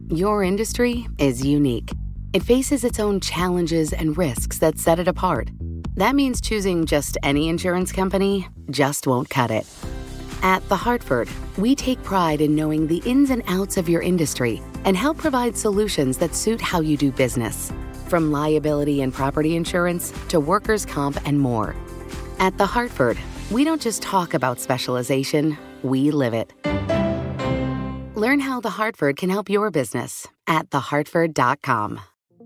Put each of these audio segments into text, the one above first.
Your industry is unique. It faces its own challenges and risks that set it apart. That means choosing just any insurance company just won't cut it. At The Hartford, we take pride in knowing the ins and outs of your industry and help provide solutions that suit how you do business. From liability and property insurance to workers' comp and more. At The Hartford, we don't just talk about specialization, we live it. Learn how The Hartford can help your business at thehartford.com.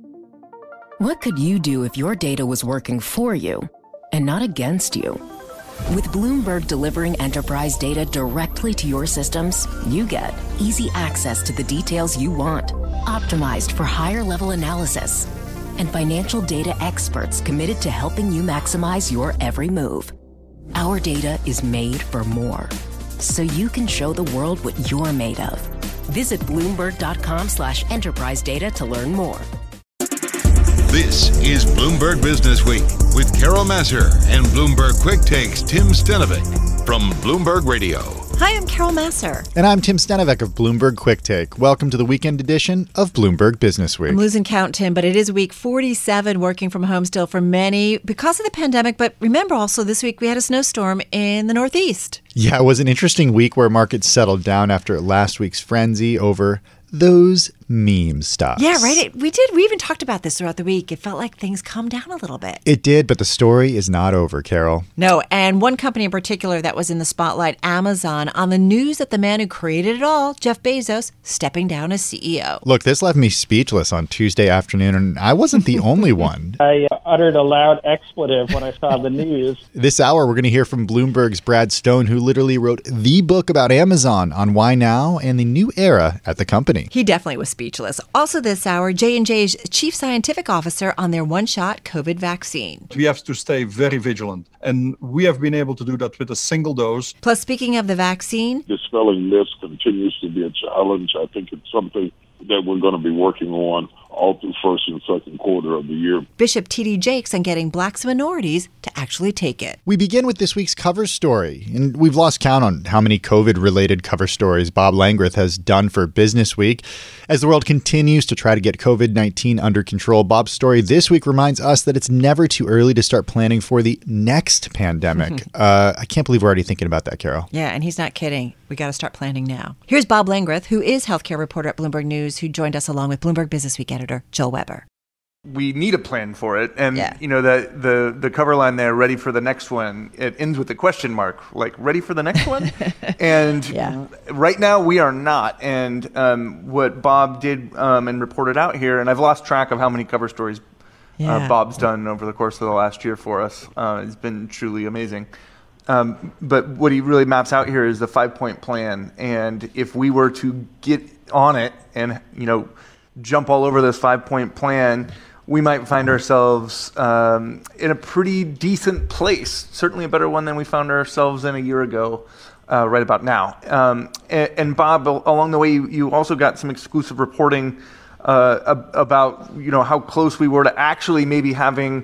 What could you do if your data was working for you and not against you? With Bloomberg delivering enterprise data directly to your systems, you get easy access to the details you want, optimized for higher-level analysis, and financial data experts committed to helping you maximize your every move. Our data is made for more, so you can show the world what you're made of. Visit Bloomberg.com/enterprise data to learn more. This is Bloomberg Business Week with Carol Massar and Bloomberg Quick Takes Tim Stenovic from Bloomberg Radio. Hi, I'm Carol Massar. And I'm Tim Stenovic of Bloomberg Quick Take. Welcome to the weekend edition of Bloomberg Business Week. I'm losing count, Tim, but it is week 47 working from home still for many because of the pandemic. But remember also this week we had a snowstorm in the Northeast. Yeah, it was an interesting week where markets settled down after last week's frenzy over those meme stocks. Yeah, right. We did. We even talked about this throughout the week. It felt like things calmed down a little bit. It did, but the story is not over, Carol. No, and one company in particular that was in the spotlight, Amazon, on the news that the man who created it all, Jeff Bezos, stepping down as CEO. Look, this left me speechless on Tuesday afternoon, and I wasn't the only one. I uttered a loud expletive when I saw the news. This hour, we're going to hear from Bloomberg's Brad Stone, who literally wrote the book about Amazon on why now and the new era at the company. He definitely was speechless. Also this hour, J&J's chief scientific officer on their one-shot COVID vaccine. We have to stay very vigilant, and we have been able to do that with a single dose. Plus, speaking of the vaccine, dispelling myths continues to be a challenge. I think it's something that we're going to be working on all through first and second quarter of the year. Bishop T.D. Jakes on getting blacks and minorities to actually take it. We begin with this week's cover story, and we've lost count on how many COVID-related cover stories Bob Langreth has done for Business Week. As the world continues to try to get COVID-19 under control, Bob's story this week reminds us that it's never too early to start planning for the next pandemic. I can't believe we're already thinking about that, Carol. Yeah, and he's not kidding. We got to start planning now. Here's Bob Langreth, who is healthcare reporter at Bloomberg News, who joined us along with Bloomberg Business Week editor Joel Weber. We need a plan for it. And, you know, the cover line there, ready for the next one, it ends with a question mark, like, ready for the next one? And right now we are not. And what Bob did and reported out here, and I've lost track of how many cover stories Bob's done over the course of the last year for us. It's been truly amazing. But what he really maps out here is the 5-point plan. And if we were to get on it and, you know, jump all over this 5-point plan, we might find ourselves in a pretty decent place, certainly a better one than we found ourselves in a year ago, right about now. And Bob, along the way, you also got some exclusive reporting about, you know, how close we were to actually maybe having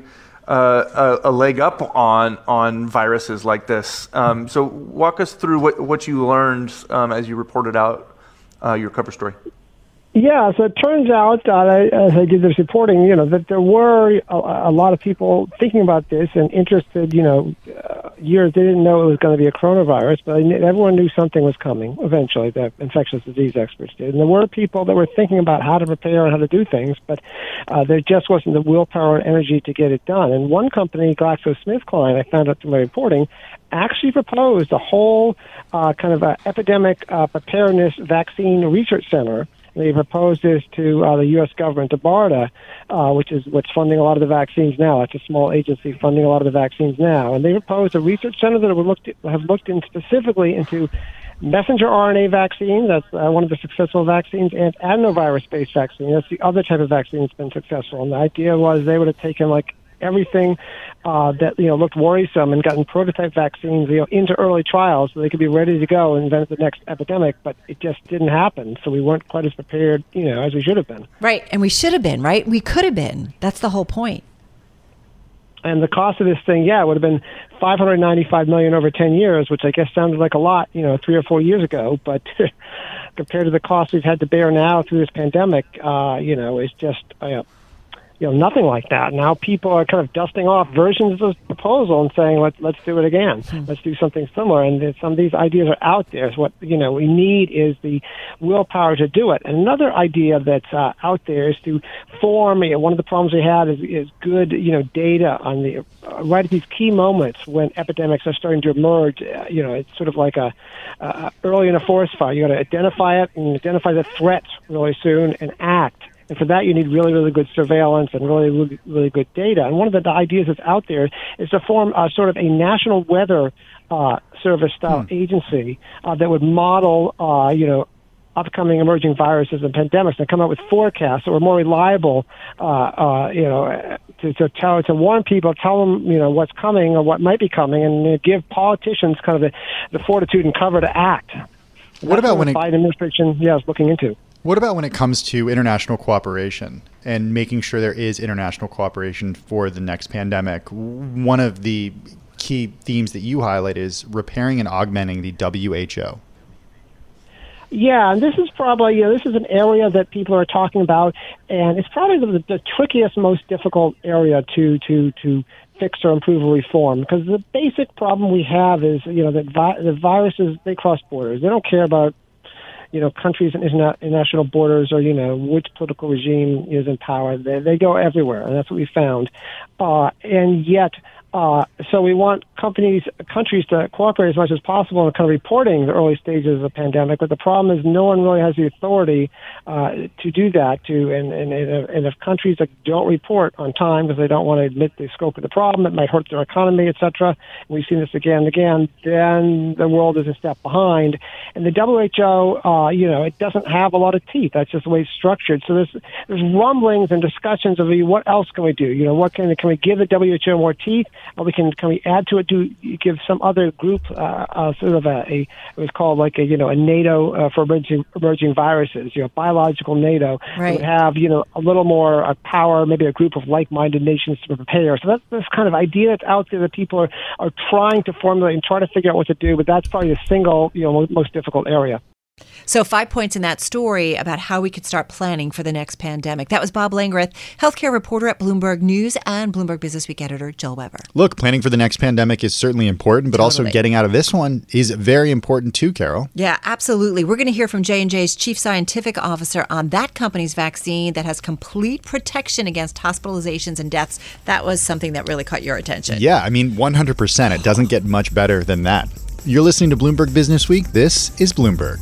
a leg up on viruses like this. So walk us through what you learned as you reported out your cover story. Yeah, so it turns out, as I did this reporting, you know, that there were a lot of people thinking about this and interested, you know, years they didn't know it was going to be a coronavirus, but everyone knew something was coming eventually, the infectious disease experts did. And there were people that were thinking about how to prepare and how to do things, but there just wasn't the willpower and energy to get it done. And one company, GlaxoSmithKline, I found out through my reporting, actually proposed a whole kind of epidemic preparedness vaccine research center. They proposed this to the U.S. government, to BARDA, which is what's funding a lot of the vaccines now. It's a small agency funding a lot of the vaccines now. And they proposed a research center that have looked in specifically into messenger RNA vaccine, that's one of the successful vaccines, and adenovirus-based vaccine. That's the other type of vaccine that's been successful. And the idea was they would have taken, like, everything that, you know, looked worrisome and gotten prototype vaccines, you know, into early trials so they could be ready to go and invent the next epidemic, but it just didn't happen. So we weren't quite as prepared, you know, as we should have been. Right, and we should have been, right? We could have been. That's the whole point. And the cost of this thing, it would have been $595 million over 10 years, which I guess sounded like a lot, 3 or 4 years ago. But compared to the cost we've had to bear now through this pandemic, it's just nothing like that. Now people are kind of dusting off versions of the proposal and saying, let's do it again. Let's do something similar. And some of these ideas are out there. So what we need is the willpower to do it. And another idea that's out there is to form. One of the problems we have is good data on the right at these key moments when epidemics are starting to emerge. It's sort of like early in a forest fire. You got to identify it and identify the threats really soon and act. And for that, you need really, really good surveillance and really, really, really good data. And one of the ideas that's out there is to form sort of a national weather service-style agency that would model, upcoming emerging viruses and pandemics and come up with forecasts that were more reliable, to warn people, tell them, what's coming or what might be coming, and give politicians kind of the fortitude and cover to act. What about when the Biden administration is looking into? What about when it comes to international cooperation and making sure there is international cooperation for the next pandemic? One of the key themes that you highlight is repairing and augmenting the WHO. Yeah, and this is probably, this is an area that people are talking about, and it's probably the trickiest, most difficult area to fix or improve or reform, because the basic problem we have is, that the viruses, they cross borders. They don't care about countries and international borders or, which political regime is in power. They go everywhere, and that's what we found. And yet, so we want countries to cooperate as much as possible in kind of reporting the early stages of the pandemic. But the problem is no one really has the authority to do that. And if countries that don't report on time because they don't want to admit the scope of the problem, it might hurt their economy, etc. And we've seen this again and again. Then the world is a step behind. And the WHO, it doesn't have a lot of teeth. That's just the way it's structured. So there's rumblings and discussions of what else can we do? What can we give the WHO more teeth? Can we add to it? Give some other group sort of it was called like a NATO for emerging viruses, biological NATO. Right. Would have a little more power, maybe a group of like-minded nations to prepare. So that's this kind of idea that's out there that people are trying to formulate and try to figure out what to do. But that's probably the single most difficult area. So 5 points in that story about how we could start planning for the next pandemic. That was Bob Langreth, healthcare reporter at Bloomberg News and Bloomberg Business Week editor Jill Weber. Look, planning for the next pandemic is certainly important, but also getting out of this one is very important too, Carol. Yeah, absolutely. We're going to hear from J&J's chief scientific officer on that company's vaccine that has complete protection against hospitalizations and deaths. That was something that really caught your attention. Yeah, 100%. It doesn't get much better than that. You're listening to Bloomberg Business Week. This is Bloomberg.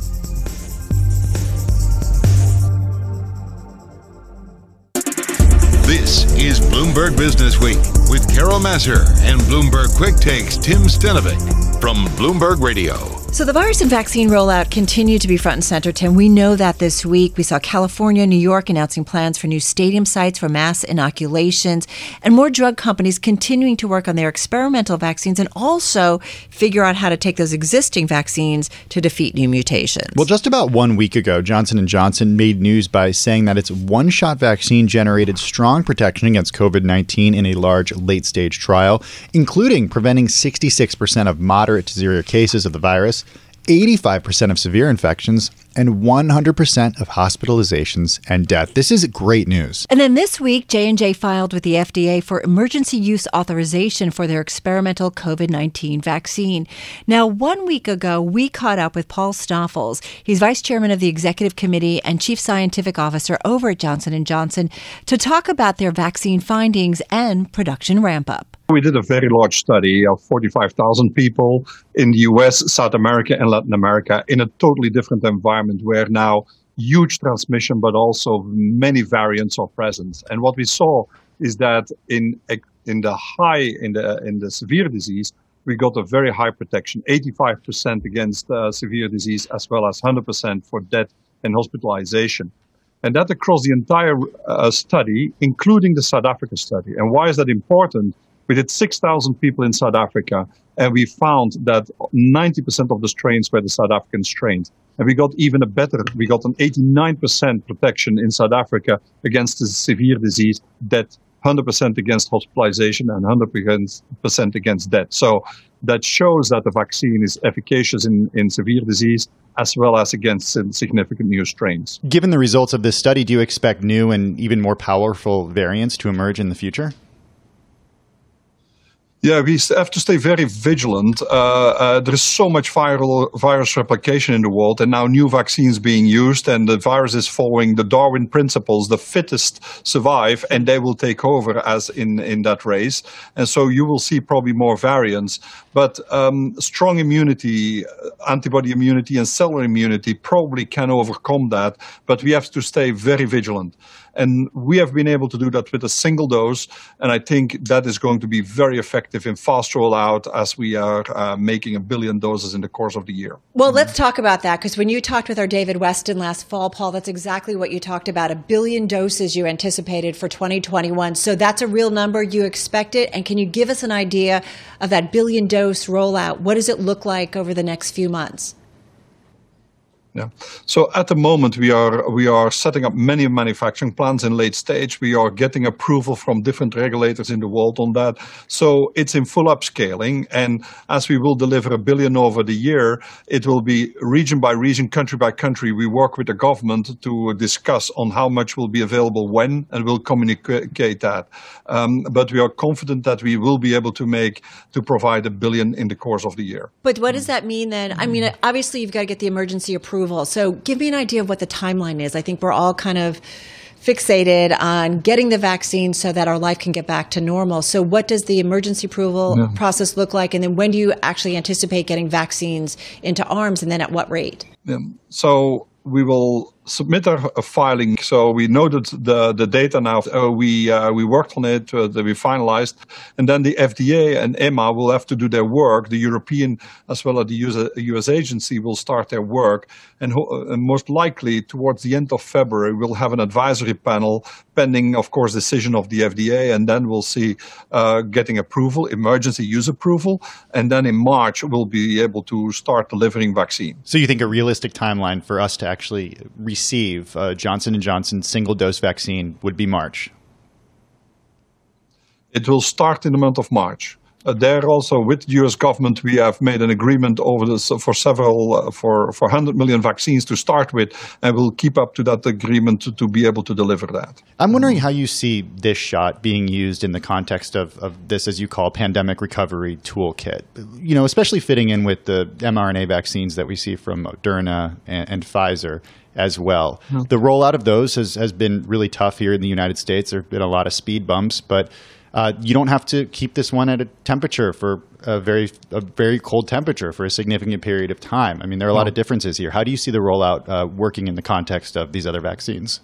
This is Bloomberg Business Week with Carol Massar and Bloomberg Quick Takes Tim Stenovic from Bloomberg Radio. So the virus and vaccine rollout continue to be front and center, Tim. We know that this week. We saw California, New York announcing plans for new stadium sites for mass inoculations, and more drug companies continuing to work on their experimental vaccines and also figure out how to take those existing vaccines to defeat new mutations. Well, just about 1 week ago, Johnson & Johnson made news by saying that its one-shot vaccine generated strong protection against COVID-19 in a large late-stage trial, including preventing 66% of moderate to severe cases of the virus, 85% of severe infections, and 100% of hospitalizations and death. This is great news. And then this week, J&J filed with the FDA for emergency use authorization for their experimental COVID-19 vaccine. Now, 1 week ago, we caught up with Paul Stoffels. He's vice chairman of the executive committee and chief scientific officer over at Johnson & Johnson to talk about their vaccine findings and production ramp-up. We did a very large study of 45,000 people in the US, South America, and Latin America in a totally different environment where now huge transmission, but also many variants are present. And what we saw is that in the severe disease, we got a very high protection, 85% against severe disease, as well as 100% for death and hospitalization. And that across the entire study, including the South Africa study. And why is that important? We did 6,000 people in South Africa, and we found that 90% of the strains were the South African strains. And we got even we got an 89% protection in South Africa against the severe disease, death 100% against hospitalization, and 100% against death. So that shows that the vaccine is efficacious in severe disease as well as against significant new strains. Given the results of this study, do you expect new and even more powerful variants to emerge in the future? Yeah, we have to stay very vigilant. There is so much virus replication in the world, and now new vaccines being used, and the virus is following the Darwin principles. The fittest survive, and they will take over as in that race. And so you will see probably more variants. But strong immunity, antibody immunity, and cellular immunity probably can overcome that. But we have to stay very vigilant. And we have been able to do that with a single dose, and I think that is going to be very effective in fast rollout as we are making 1 billion doses in the course of the year. Well, let's talk about that, because when you talked with our David Weston last fall, Paul, that's exactly what you talked about, 1 billion doses you anticipated for 2021. So that's a real number. You expect it. And can you give us an idea of that 1 billion dose rollout? What does it look like over the next few months? Yeah. So at the moment, we are setting up many manufacturing plants in late stage. We are getting approval from different regulators in the world on that. So it's in full upscaling. And as we will deliver 1 billion over the year, it will be region by region, country by country. We work with the government to discuss on how much will be available when, and we'll communicate that. But we are confident that we will be able to provide 1 billion in the course of the year. But what does that mean then? I mean, obviously you've got to get the emergency approval. So give me an idea of what the timeline is. I think we're all kind of fixated on getting the vaccine so that our life can get back to normal. So what does the emergency approval process look like? And then when do you actually anticipate getting vaccines into arms, and then at what rate? So we will submit a filing. So we noted the data now. We worked on it. We finalized. And then the FDA and EMA will have to do their work. The European as well as the US agency will start their work. And most likely towards the end of February, we'll have an advisory panel pending, of course, decision of the FDA. And then we'll see getting approval, emergency use approval. And then in March, we'll be able to start delivering vaccine. So you think a realistic timeline for us to actually receive Johnson & Johnson single-dose vaccine would be March? It will start in the month of March. There also with the U.S. government, we have made an agreement over this for 100 million vaccines to start with, and we'll keep up to that agreement to be able to deliver that. I'm wondering how you see this shot being used in the context of this, as you call, pandemic recovery toolkit, you know, especially fitting in with the mRNA vaccines that we see from Moderna and Pfizer as well. The rollout of those has been really tough here in the United States. There have been a lot of speed bumps, but you don't have to keep this one at a temperature for a very cold temperature for a significant period of time. I mean, there are a lot of differences here. How do you see the rollout working in the context of these other vaccines?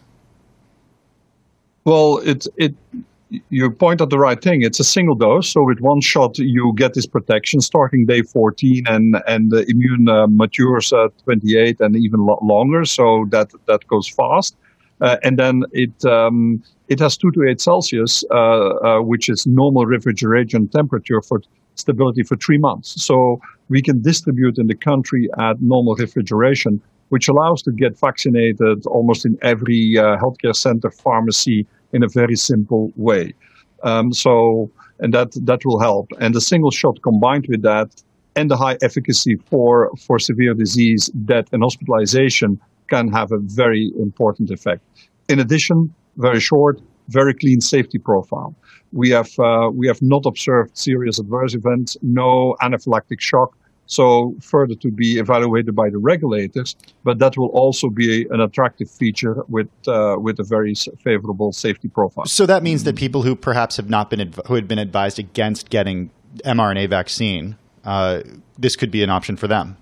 Well, you point out the right thing. It's a single dose, so with one shot you get this protection starting day 14, and the immune matures at 28 and even longer, so that goes fast. And then it has 2 to 8 Celsius, which is normal refrigeration temperature for stability for 3 months. So we can distribute in the country at normal refrigeration, which allows to get vaccinated almost in every healthcare center, pharmacy, in a very simple way. And that will help. And the single shot combined with that and the high efficacy for severe disease, death, and hospitalization can have a very important effect. In addition, very short, very clean safety profile. We have not observed serious adverse events, no anaphylactic shock. So further to be evaluated by the regulators, but that will also be an attractive feature with a very favorable safety profile. So that means that people who perhaps have not been who had been advised against getting mRNA vaccine, this could be an option for them.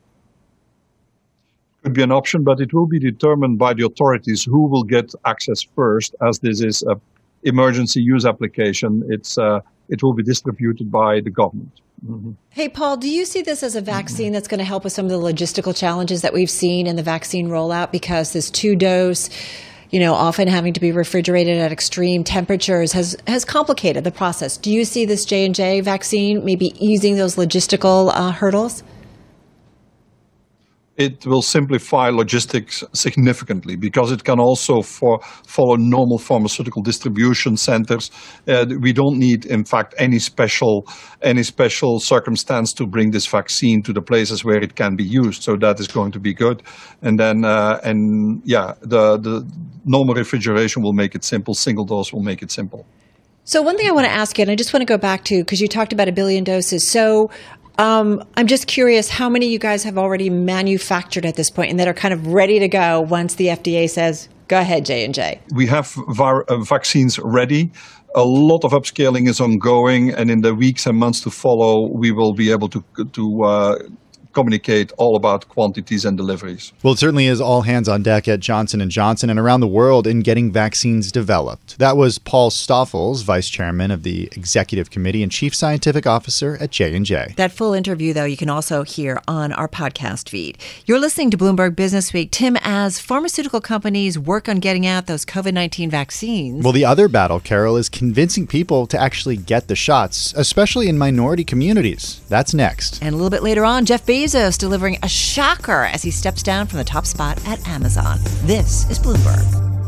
Could be an option, but it will be determined by the authorities who will get access first, as this is an emergency use application. It will be distributed by the government. Mm-hmm. Hey, Paul, do you see this as a vaccine that's going to help with some of the logistical challenges that we've seen in the vaccine rollout? Because this 2-dose, often having to be refrigerated at extreme temperatures has complicated the process. Do you see this J&J vaccine maybe easing those logistical hurdles? it will simplify logistics significantly because it can also follow normal pharmaceutical distribution centers. We don't need, in fact, any special circumstance to bring this vaccine to the places where it can be used. So that is going to be good. And then, the normal refrigeration will make it simple. Single dose will make it simple. So one thing I want to ask you, and I just want to go back to, because you talked about 1 billion doses. So I'm just curious how many you guys have already manufactured at this point and that are kind of ready to go once the FDA says, go ahead, J&J. We have vaccines ready. A lot of upscaling is ongoing, and in the weeks and months to follow, we will be able to communicate all about quantities and deliveries. Well, it certainly is all hands on deck at Johnson & Johnson and around the world in getting vaccines developed. That was Paul Stoffels, Vice Chairman of the Executive Committee and Chief Scientific Officer at J&J. That full interview, though, you can also hear on our podcast feed. You're listening to Bloomberg Business Week. Tim, as pharmaceutical companies work on getting out those COVID-19 vaccines. Well, the other battle, Carol, is convincing people to actually get the shots, especially in minority communities. That's next. And a little bit later on, Jeff Bezos delivering a shocker as he steps down from the top spot at Amazon. This is Bloomberg.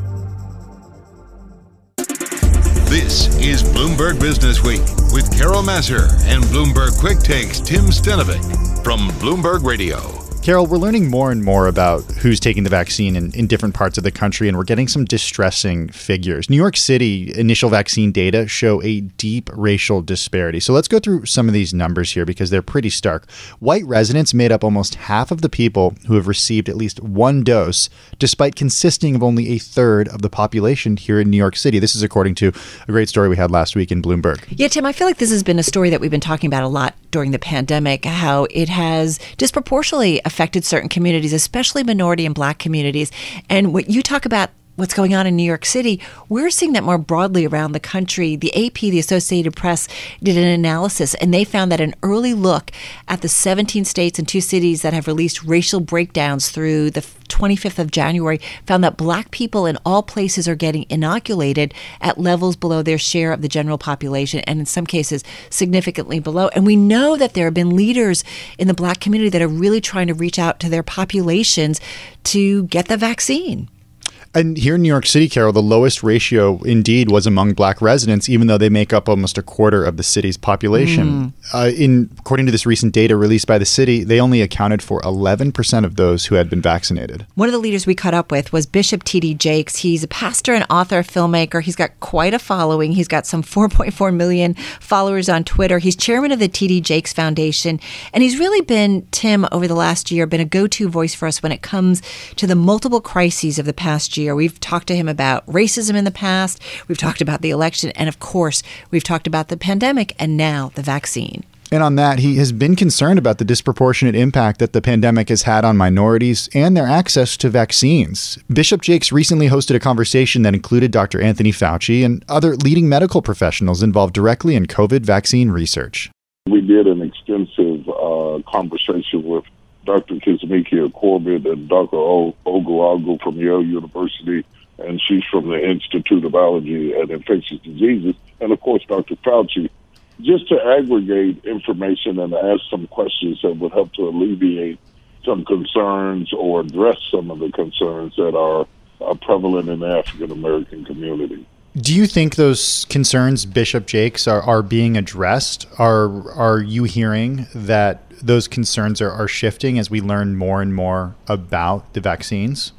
This is Bloomberg Business Week with Carol Massar and Bloomberg Quick Takes Tim Stenovic from Bloomberg Radio. Carol, we're learning more and more about who's taking the vaccine in different parts of the country, and we're getting some distressing figures. New York City initial vaccine data show a deep racial disparity. So let's go through some of these numbers here because they're pretty stark. White residents made up almost half of the people who have received at least one dose, despite consisting of only a third of the population here in New York City. This is according to a great story we had last week in Bloomberg. Yeah, Tim, I feel like this has been a story that we've been talking about a lot during the pandemic, how it has disproportionately affected certain communities, especially minority and Black communities. And what you talk about, what's going on in New York City, we're seeing that more broadly around the country. The AP, the Associated Press, did an analysis, and they found that an early look at the 17 states and 2 cities that have released racial breakdowns through the 25th of January found that Black people in all places are getting inoculated at levels below their share of the general population, and in some cases significantly below. And we know that there have been leaders in the Black community that are really trying to reach out to their populations to get the vaccine. And here in New York City, Carol, the lowest ratio indeed was among Black residents, even though they make up almost a quarter of the city's population. According to this recent data released by the city, they only accounted for 11% of those who had been vaccinated. One of the leaders we caught up with was Bishop T.D. Jakes. He's a pastor and author, filmmaker. He's got quite a following. He's got some 4.4 million followers on Twitter. He's chairman of the T.D. Jakes Foundation. And he's really been, Tim, over the last year, been a go-to voice for us when it comes to the multiple crises of the past year. We've talked to him about racism in the past. We've talked about the election. And of course, we've talked about the pandemic and now the vaccine. And on that, he has been concerned about the disproportionate impact that the pandemic has had on minorities and their access to vaccines. Bishop Jakes recently hosted a conversation that included Dr. Anthony Fauci and other leading medical professionals involved directly in COVID vaccine research. We did an extensive conversation with Dr. Kizzmekia Corbett and Dr. Ogulago from Yale University, and she's from the Institute of Allergy and Infectious Diseases, and of course Dr. Fauci, just to aggregate information and ask some questions that would help to alleviate some concerns or address some of the concerns that are prevalent in the African American community. Do you think those concerns, Bishop Jakes, are being addressed? Are you hearing that those concerns are shifting as we learn more and more about the vaccines?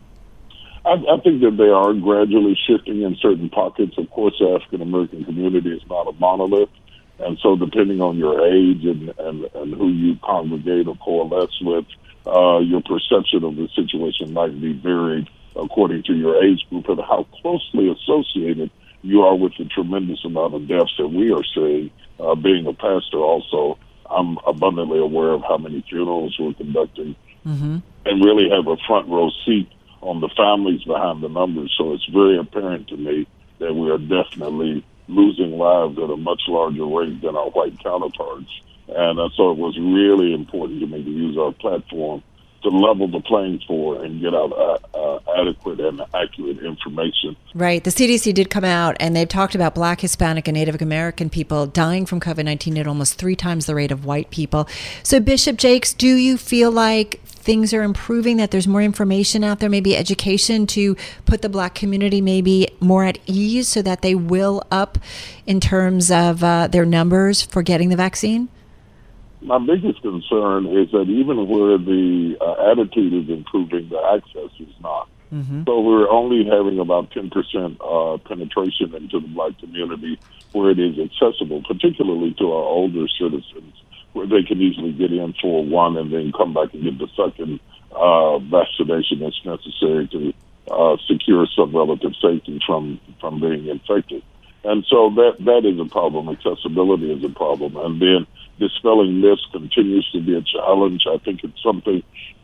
I think that they are gradually shifting in certain pockets. Of course, the African American community is not a monolith. And so depending on your age and who you congregate or coalesce with, your perception of the situation might be varied according to your age group and how closely associated you are with the tremendous amount of deaths that we are seeing. Being a pastor also, I'm abundantly aware of how many funerals we're conducting and really have a front row seat on the families behind the numbers. So it's very apparent to me that we are definitely losing lives at a much larger rate than our white counterparts. And so it was really important to me to use our platform to level the playing field and get out adequate and accurate information. Right. The CDC did come out, and they've talked about Black, Hispanic, and Native American people dying from COVID-19 at almost 3 times the rate of white people. So, Bishop Jakes, do you feel like things are improving, that there's more information out there, maybe education to put the Black community maybe more at ease so that they will up in terms of their numbers for getting the vaccine? My biggest concern is that even where the attitude is improving, the access is not. Mm-hmm. So we're only having about 10% penetration into the Black community where it is accessible, particularly to our older citizens, where they can easily get in for one and then come back and get the second vaccination that's necessary to secure some relative safety from being infected. And so that is a problem. Accessibility is a problem. And then dispelling myths continues to be a challenge. I think it's something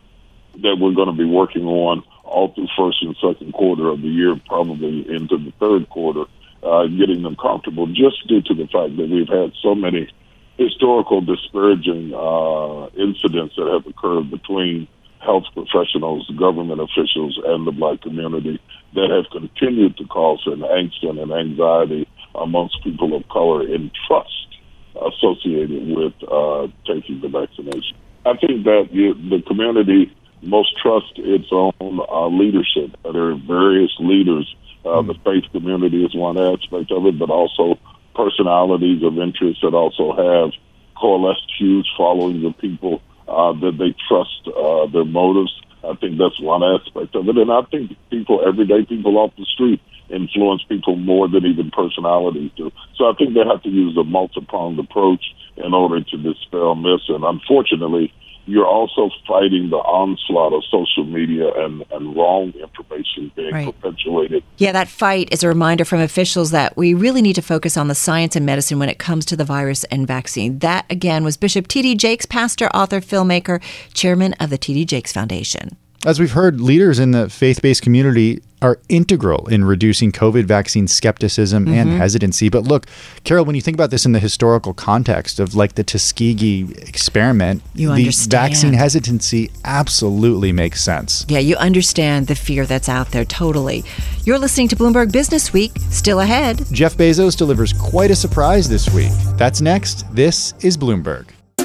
that we're going to be working on all through first and second quarter of the year, probably into the third quarter, getting them comfortable, just due to the fact that we've had so many historical disparaging incidents that have occurred between health professionals, government officials, and the Black community that have continued to cause an angst and an anxiety amongst people of color in trust associated with taking the vaccination. I think that the community most trusts its own leadership. There are various leaders. The faith community is one aspect of it, but also personalities of interest that also have coalesced huge followings of people that they trust their motives. I think that's one aspect of it. And I think everyday people off the street, influence people more than even personalities do. So I think they have to use a multi-pronged approach in order to dispel myths. And unfortunately, you're also fighting the onslaught of social media and wrong information being perpetuated. Yeah, that fight is a reminder from officials that we really need to focus on the science and medicine when it comes to the virus and vaccine. That, again, was Bishop T.D. Jakes, pastor, author, filmmaker, chairman of the T.D. Jakes Foundation. As we've heard, leaders in the faith-based community are integral in reducing COVID vaccine skepticism and hesitancy. But look, Carol, when you think about this in the historical context of like the Tuskegee experiment, the vaccine hesitancy absolutely makes sense. Yeah, you understand the fear that's out there, totally. You're listening to Bloomberg Business Week. Still ahead, Jeff Bezos delivers quite a surprise this week. That's next. This is Bloomberg.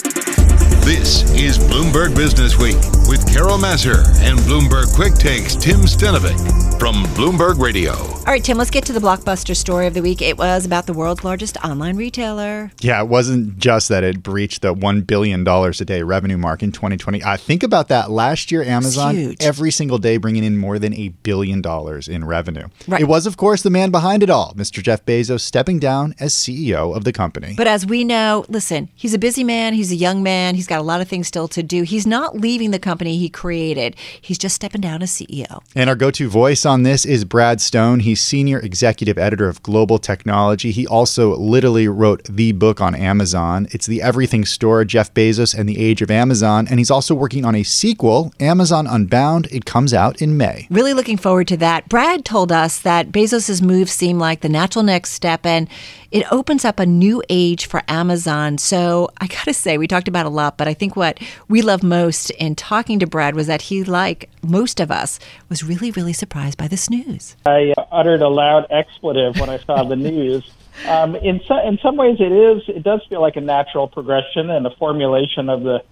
This is Bloomberg Business Week with Carol Massar and Bloomberg Quick Takes Tim Stenovic from Bloomberg Radio. All right, Tim, let's get to the blockbuster story of the week. It was about the world's largest online retailer. Yeah, it wasn't just that it breached the $1 billion a day revenue mark in 2020. Think about that. Last year, Amazon, every single day bringing in more than $1 billion in revenue. Right. It was, of course, the man behind it all, Mr. Jeff Bezos, stepping down as CEO of the company. But as we know, listen, he's a busy man. He's a young man. He's got a lot of things still to do. He's not leaving the company he created. He's just stepping down as CEO. And our go-to voice on this is Brad Stone. He's senior executive editor of Global Technology. He also literally wrote the book on Amazon. It's The Everything Store, Jeff Bezos and the Age of Amazon. And he's also working on a sequel, Amazon Unbound. It comes out in May. Really looking forward to that. Brad told us that Bezos' move seemed like the natural next step, and it opens up a new age for Amazon. So I got to say, we talked about a lot, but I think what we love most in talking to Brad was that he, like most of us, was really, really surprised by this news. I uttered a loud expletive when I saw the news. In some ways, it does feel like a natural progression and a formalization of the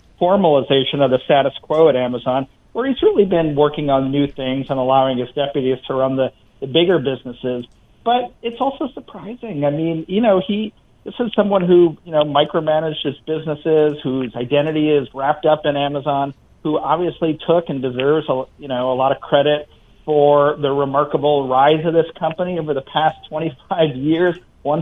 status quo at Amazon, where he's really been working on new things and allowing his deputies to run the bigger businesses. But it's also surprising. I mean, this is someone who, micromanaged his businesses, whose identity is wrapped up in Amazon, who obviously took and deserves a lot of credit for the remarkable rise of this company over the past 25 years,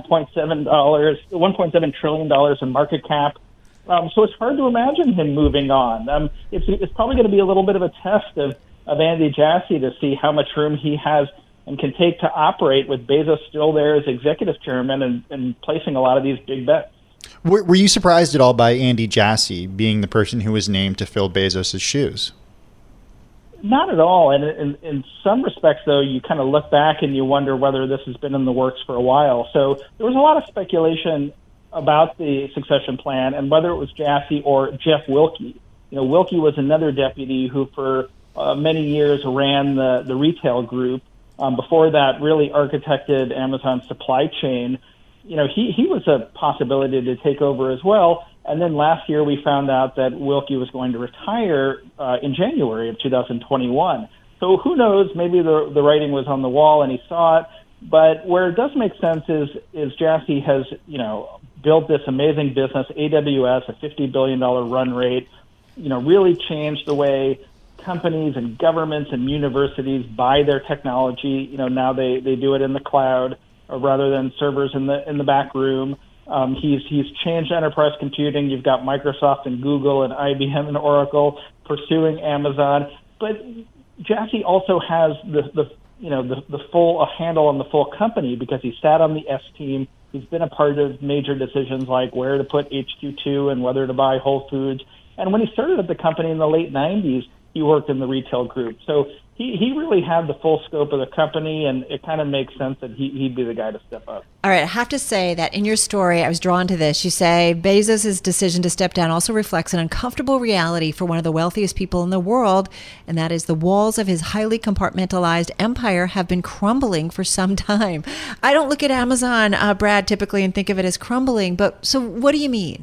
$1.7 trillion in market cap. So it's hard to imagine him moving on. It's probably going to be a little bit of a test of Andy Jassy to see how much room he has and can take to operate with Bezos still there as executive chairman and placing a lot of these big bets. Were you surprised at all by Andy Jassy being the person who was named to fill Bezos' shoes? Not at all. And in some respects, though, you kind of look back and you wonder whether this has been in the works for a while. So there was a lot of speculation about the succession plan and whether it was Jassy or Jeff Wilke. Wilkie was another deputy who for many years ran the retail group. Before that, really architected Amazon's supply chain. He was a possibility to take over as well. And then last year we found out that Wilkie was going to retire in January of 2021. So who knows? Maybe the writing was on the wall and he saw it. But where it does make sense is Jassy has built this amazing business, AWS, a $50 billion run rate. Really changed the way companies and governments and universities buy their technology. Now they do it in the cloud rather than servers in the back room. He's changed enterprise computing. You've got Microsoft and Google and IBM and Oracle pursuing Amazon. But Jassy also has the full handle on the full company because he sat on the S team. He's been a part of major decisions like where to put HQ2 and whether to buy Whole Foods. And when he started at the company in the late 90s, he worked in the retail group. So he really had the full scope of the company, and it kind of makes sense that he'd be the guy to step up. All right, I have to say that in your story, I was drawn to this. You say Bezos' decision to step down also reflects an uncomfortable reality for one of the wealthiest people in the world, and that is the walls of his highly compartmentalized empire have been crumbling for some time. I don't look at Amazon, Brad, typically and think of it as crumbling, but so what do you mean?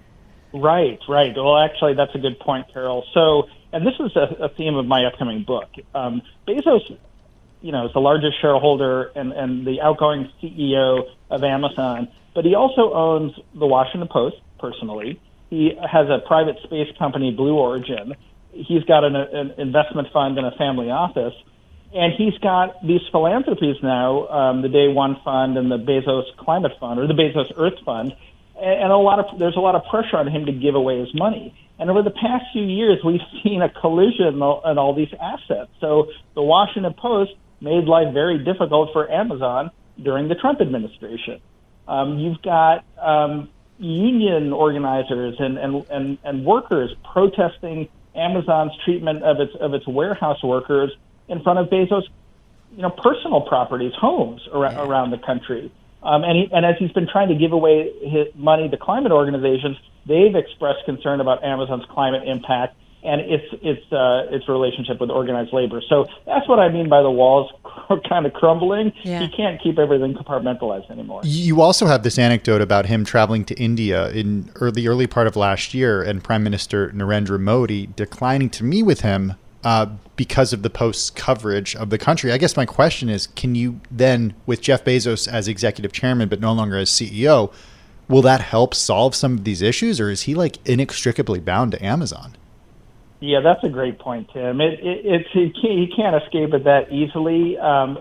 Right. Well, actually, that's a good point, Carol. So, and this is a theme of my upcoming book. Bezos, is the largest shareholder and the outgoing CEO of Amazon, but he also owns the Washington Post personally. He has a private space company, Blue Origin. He's got an investment fund and a family office. And he's got these philanthropies now, the Day One Fund and the Bezos Climate Fund, or the Bezos Earth Fund. And there's a lot of pressure on him to give away his money. And over the past few years, we've seen a collision in all these assets. So the Washington Post made life very difficult for Amazon during the Trump administration. You've got union organizers and workers protesting Amazon's treatment of its warehouse workers in front of Bezos' personal properties, homes around the country. And as he's been trying to give away his money to climate organizations, they've expressed concern about Amazon's climate impact and its relationship with organized labor. So that's what I mean by the walls kind of crumbling. Yeah. You can't keep everything compartmentalized anymore. You also have this anecdote about him traveling to India in the early part of last year and Prime Minister Narendra Modi declining to meet with him because of the Post's coverage of the country. I guess my question is, can you then, with Jeff Bezos as executive chairman but no longer as CEO, will that help solve some of these issues, or is he inextricably bound to Amazon? Yeah, that's a great point, Tim. He can't escape it that easily.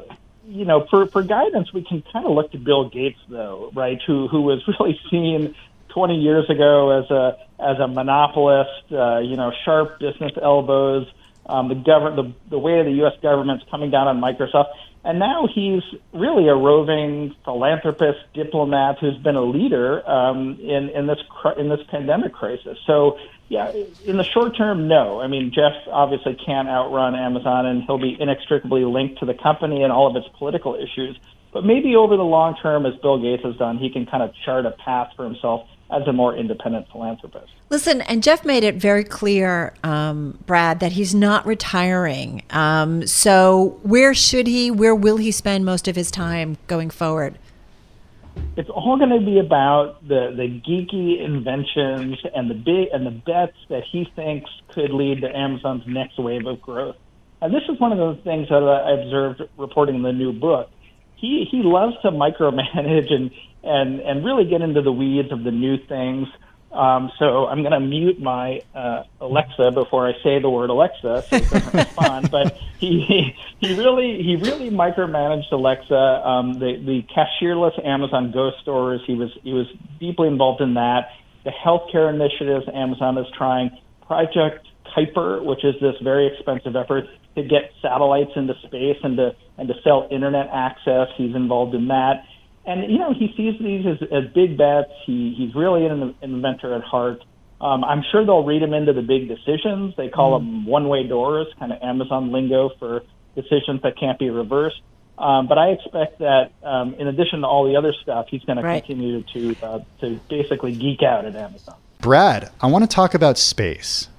For guidance, we can kind of look to Bill Gates, though, right? Who was really seen 20 years ago as a monopolist, sharp business elbows. The way the U.S. government's coming down on Microsoft, and now he's really a roving philanthropist, diplomat who's been a leader in this pandemic crisis. So, yeah, in the short term, no. I mean, Jeff obviously can't outrun Amazon, and he'll be inextricably linked to the company and all of its political issues. But maybe over the long term, as Bill Gates has done, he can kind of chart a path for himself as a more independent philanthropist. Listen, and Jeff made it very clear, Brad, that he's not retiring. So where will he spend most of his time going forward? It's all going to be about the geeky inventions and the bets that he thinks could lead to Amazon's next wave of growth. And this is one of the things that I observed reporting the new book. He loves to micromanage and really get into the weeds of the new things. So I'm going to mute my Alexa before I say the word Alexa, so it doesn't respond. But he really micromanaged Alexa. The cashierless Amazon Go stores, he was deeply involved in that. The healthcare initiatives Amazon is trying, Project Kuiper, which is this very expensive effort to get satellites into space and to sell internet access. He's involved in that. And, he sees these as big bets. He's really an inventor at heart. I'm sure they'll read him into the big decisions. They call them one-way doors, kind of Amazon lingo for decisions that can't be reversed. But I expect that in addition to all the other stuff, he's going to continue to basically geek out at Amazon. Brad, I want to talk about space.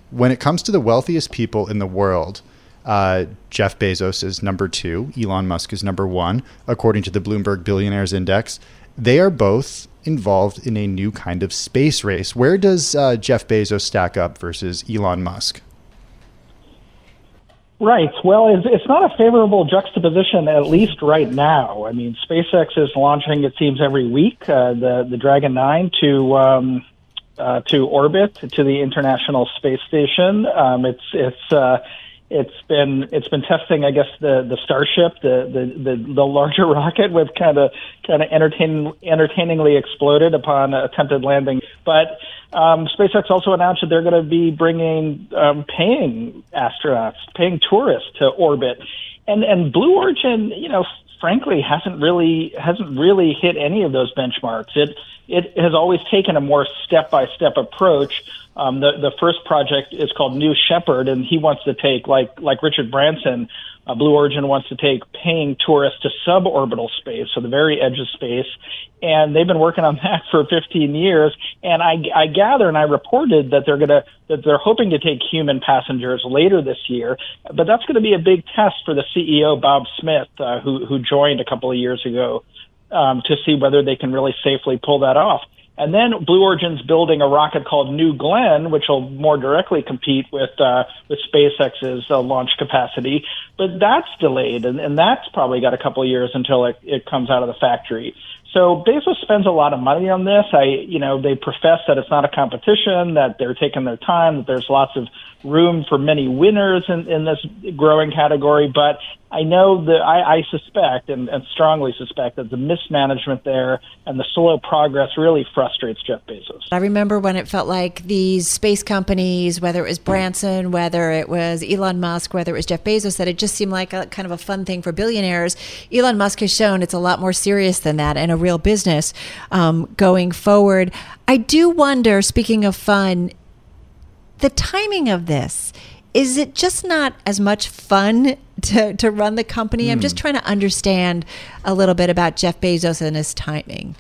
when it comes to the wealthiest people in the world, Jeff Bezos is number 2. Elon Musk is number 1, according to the Bloomberg Billionaires Index. They are both involved in a new kind of space race. Where does Jeff Bezos stack up versus Elon Musk? Right. Well, it's not a favorable juxtaposition, at least right now. I mean, SpaceX is launching, it seems, every week the Dragon 9 to orbit, to the International Space Station. It's been testing, I guess, the Starship, the larger rocket, with kind of entertainingly exploded upon attempted landing. But SpaceX also announced that they're going to be bringing paying astronauts, paying tourists to orbit, and Blue Origin, frankly, hasn't really hit any of those benchmarks. It has always taken a more step-by-step approach. The first project is called New Shepard, and he wants to take, like Richard Branson, Blue Origin wants to take paying tourists to suborbital space, so the very edge of space. And they've been working on that for 15 years. And I gather, and I reported that they're hoping to take human passengers later this year. But that's going to be a big test for the CEO, Bob Smith, who joined a couple of years ago, to see whether they can really safely pull that off. And then Blue Origin's building a rocket called New Glenn, which will more directly compete with SpaceX's launch capacity. But that's delayed, and that's probably got a couple of years until it comes out of the factory. So Bezos spends a lot of money on this. They profess that it's not a competition, that they're taking their time, that there's lots of room for many winners in this growing category. But I know that I suspect and strongly suspect that the mismanagement there and the slow progress really frustrates Jeff Bezos. I remember when it felt like these space companies, whether it was Branson, whether it was Elon Musk, whether it was Jeff Bezos, that it just seemed like a kind of a fun thing for billionaires. Elon Musk has shown it's a lot more serious than that and a real business going forward. I do wonder, speaking of fun, the timing of this. Is it just not as much fun to run the company? I'm just trying to understand a little bit about Jeff Bezos and his timing.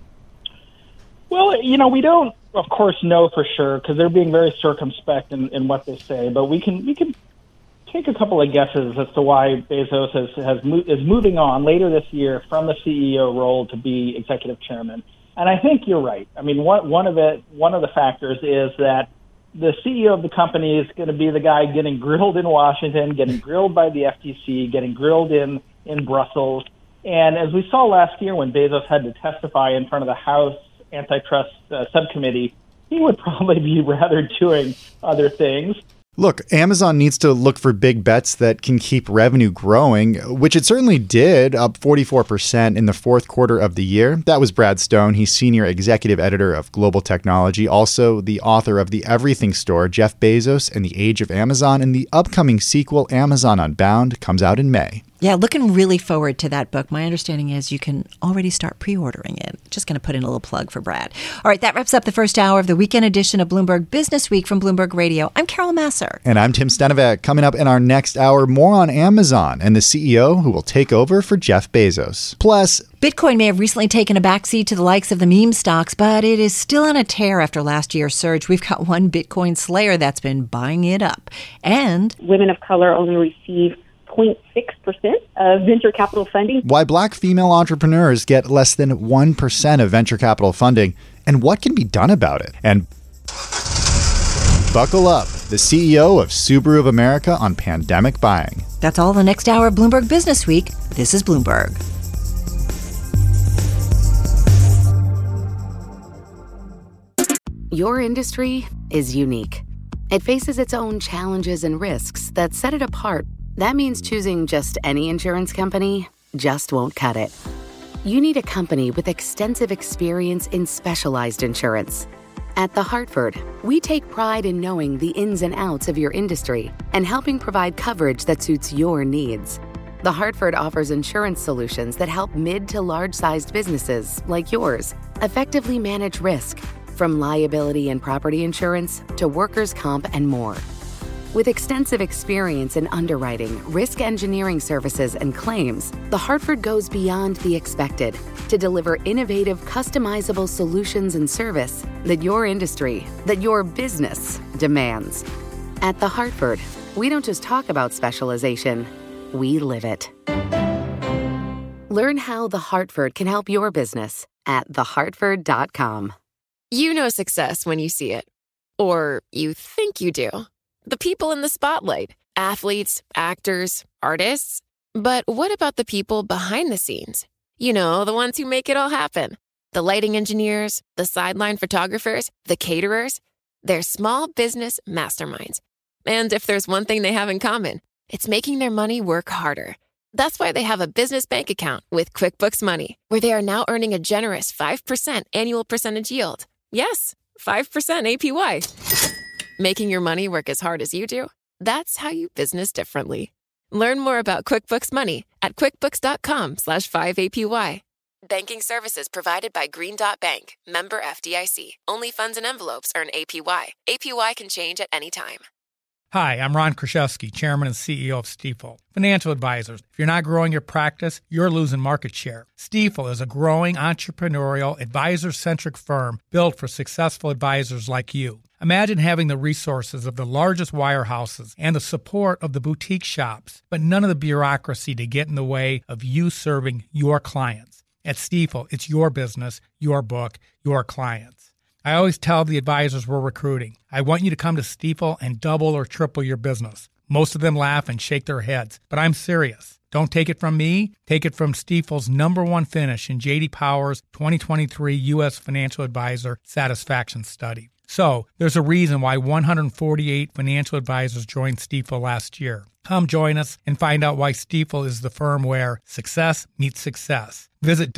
Well, we don't, of course, know for sure because they're being very circumspect in what they say. But we can take a couple of guesses as to why Bezos is moving on later this year from the CEO role to be executive chairman. And I think you're right. I mean, one of the factors is that the CEO of the company is going to be the guy getting grilled in Washington, getting grilled by the FTC, getting grilled in Brussels. And as we saw last year when Bezos had to testify in front of the House Antitrust Subcommittee, he would probably be rather doing other things. Look, Amazon needs to look for big bets that can keep revenue growing, which it certainly did, up 44% in the fourth quarter of the year. That was Brad Stone. He's senior executive editor of Global Technology, also the author of The Everything Store, Jeff Bezos and the Age of Amazon, and the upcoming sequel, Amazon Unbound, comes out in May. Yeah, looking really forward to that book. My understanding is you can already start pre-ordering it. Just going to put in a little plug for Brad. All right, that wraps up the first hour of the weekend edition of Bloomberg Business Week from Bloomberg Radio. I'm Carol Massar. And I'm Tim Stenovec. Coming up in our next hour, more on Amazon and the CEO who will take over for Jeff Bezos. Plus, Bitcoin may have recently taken a backseat to the likes of the meme stocks, but it is still on a tear after last year's surge. We've got one Bitcoin slayer that's been buying it up. And women of color only receive 0.6% of venture capital funding. Why Black female entrepreneurs get less than 1% of venture capital funding, and what can be done about it. And buckle up, the CEO of Subaru of America on pandemic buying. That's all the next hour of Bloomberg Business Week. This is Bloomberg. Your industry is unique. It faces its own challenges and risks that set it apart. That means choosing just any insurance company just won't cut it. You need a company with extensive experience in specialized insurance. At The Hartford, we take pride in knowing the ins and outs of your industry and helping provide coverage that suits your needs. The Hartford offers insurance solutions that help mid to large-sized businesses like yours effectively manage risk, from liability and property insurance to workers' comp and more. With extensive experience in underwriting, risk engineering services, and claims, The Hartford goes beyond the expected to deliver innovative, customizable solutions and service that your industry, that your business demands. At The Hartford, we don't just talk about specialization, we live it. Learn how The Hartford can help your business at thehartford.com. You know success when you see it. Or you think you do. The people in the spotlight, athletes, actors, artists. But what about the people behind the scenes? You know, the ones who make it all happen. The lighting engineers, the sideline photographers, the caterers. They're small business masterminds. And if there's one thing they have in common, it's making their money work harder. That's why they have a business bank account with QuickBooks Money, where they are now earning a generous 5% annual percentage yield. Yes, 5% APY. Making your money work as hard as you do? That's how you business differently. Learn more about QuickBooks Money at quickbooks.com/5APY. Banking services provided by Green Dot Bank, member FDIC. Only funds and envelopes earn APY. APY can change at any time. Hi, I'm Ron Kraszewski, Chairman and CEO of Stifel. Financial advisors, if you're not growing your practice, you're losing market share. Stifel is a growing entrepreneurial, advisor-centric firm built for successful advisors like you. Imagine having the resources of the largest wirehouses and the support of the boutique shops, but none of the bureaucracy to get in the way of you serving your clients. At Stifel, it's your business, your book, your clients. I always tell the advisors we're recruiting, I want you to come to Stifel and double or triple your business. Most of them laugh and shake their heads, but I'm serious. Don't take it from me. Take it from Stifel's #1 finish in J.D. Power's 2023 U.S. Financial Advisor Satisfaction Study. So, there's a reason why 148 financial advisors joined Stifel last year. Come join us and find out why Stifel is the firm where success meets success. Visit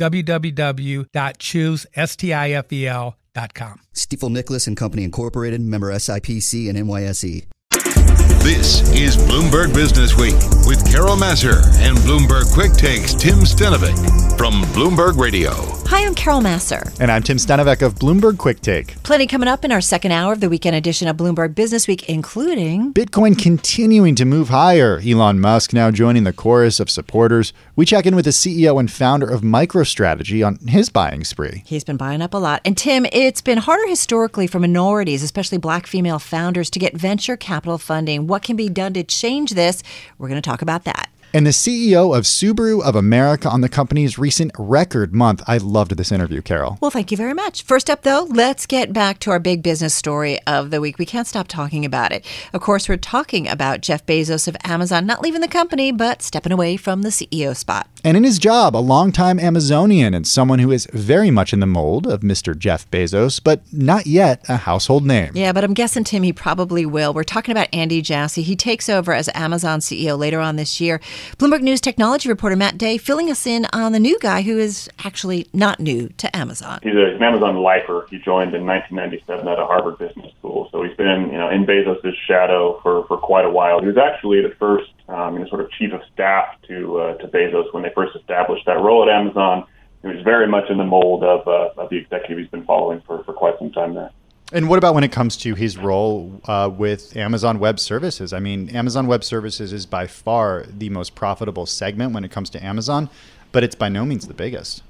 www.choosestifel.com. Stifel Nicholas and Company Incorporated, member SIPC and NYSE. This is Bloomberg Business Week with Carol Massar and Bloomberg Quick Takes Tim Stenovic from Bloomberg Radio. Hi, I'm Carol Massar. And I'm Tim Stenovic of Bloomberg Quick Take. Plenty coming up in our second hour of the weekend edition of Bloomberg Business Week, including Bitcoin continuing to move higher. Elon Musk now joining the chorus of supporters. We check in with the CEO and founder of MicroStrategy on his buying spree. He's been buying up a lot. And Tim, it's been harder historically for minorities, especially black female founders, to get venture capital funding. What can be done to change this? We're going to talk about that. And the CEO of Subaru of America on the company's recent record month. I loved this interview, Carol. Well, thank you very much. First up, though, let's get back to our big business story of the week. We can't stop talking about it. Of course, we're talking about Jeff Bezos of Amazon not leaving the company, but stepping away from the CEO spot. And in his job, a longtime Amazonian and someone who is very much in the mold of Mr. Jeff Bezos, but not yet a household name. Yeah, but I'm guessing, Tim, he probably will. We're talking about Andy Jassy. He takes over as Amazon CEO later on this year. Bloomberg News technology reporter Matt Day filling us in on the new guy who is actually not new to Amazon. He's an Amazon lifer. He joined in 1997 at a Harvard Business School, so he's been, in Bezos' shadow for quite a while. He was actually the first, sort of chief of staff to Bezos when they first established that role at Amazon. He was very much in the mold of the executive he's been following for quite some time there. And what about when it comes to his role with Amazon Web Services? I mean, Amazon Web Services is by far the most profitable segment when it comes to Amazon, but it's by no means the biggest.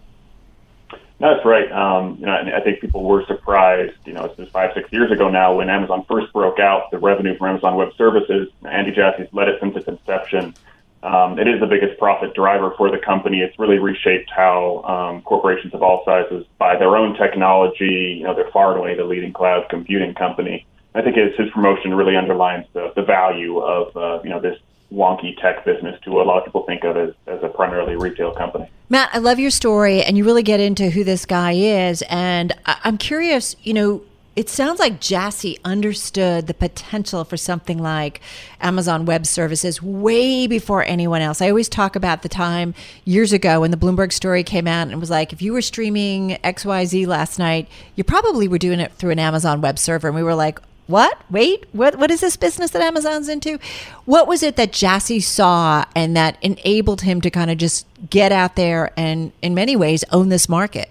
That's right. I think people were surprised, it's just 5-6 years ago now when Amazon first broke out the revenue from Amazon Web Services. Andy Jassy's led it since its inception. It is the biggest profit driver for the company. It's really reshaped how corporations of all sizes buy their own technology. They're far and away the leading cloud computing company. I think his promotion really underlines the value of this wonky tech business to what a lot of people think of as a primarily retail company. Matt, I love your story, and you really get into who this guy is. And I'm curious, it sounds like Jassy understood the potential for something like Amazon Web Services way before anyone else. I always talk about the time years ago when the Bloomberg story came out and it was like, if you were streaming XYZ last night, you probably were doing it through an Amazon web server. And we were like, what? Wait, what is this business that Amazon's into? What was it that Jassy saw and that enabled him to kind of just get out there and, in many ways, own this market?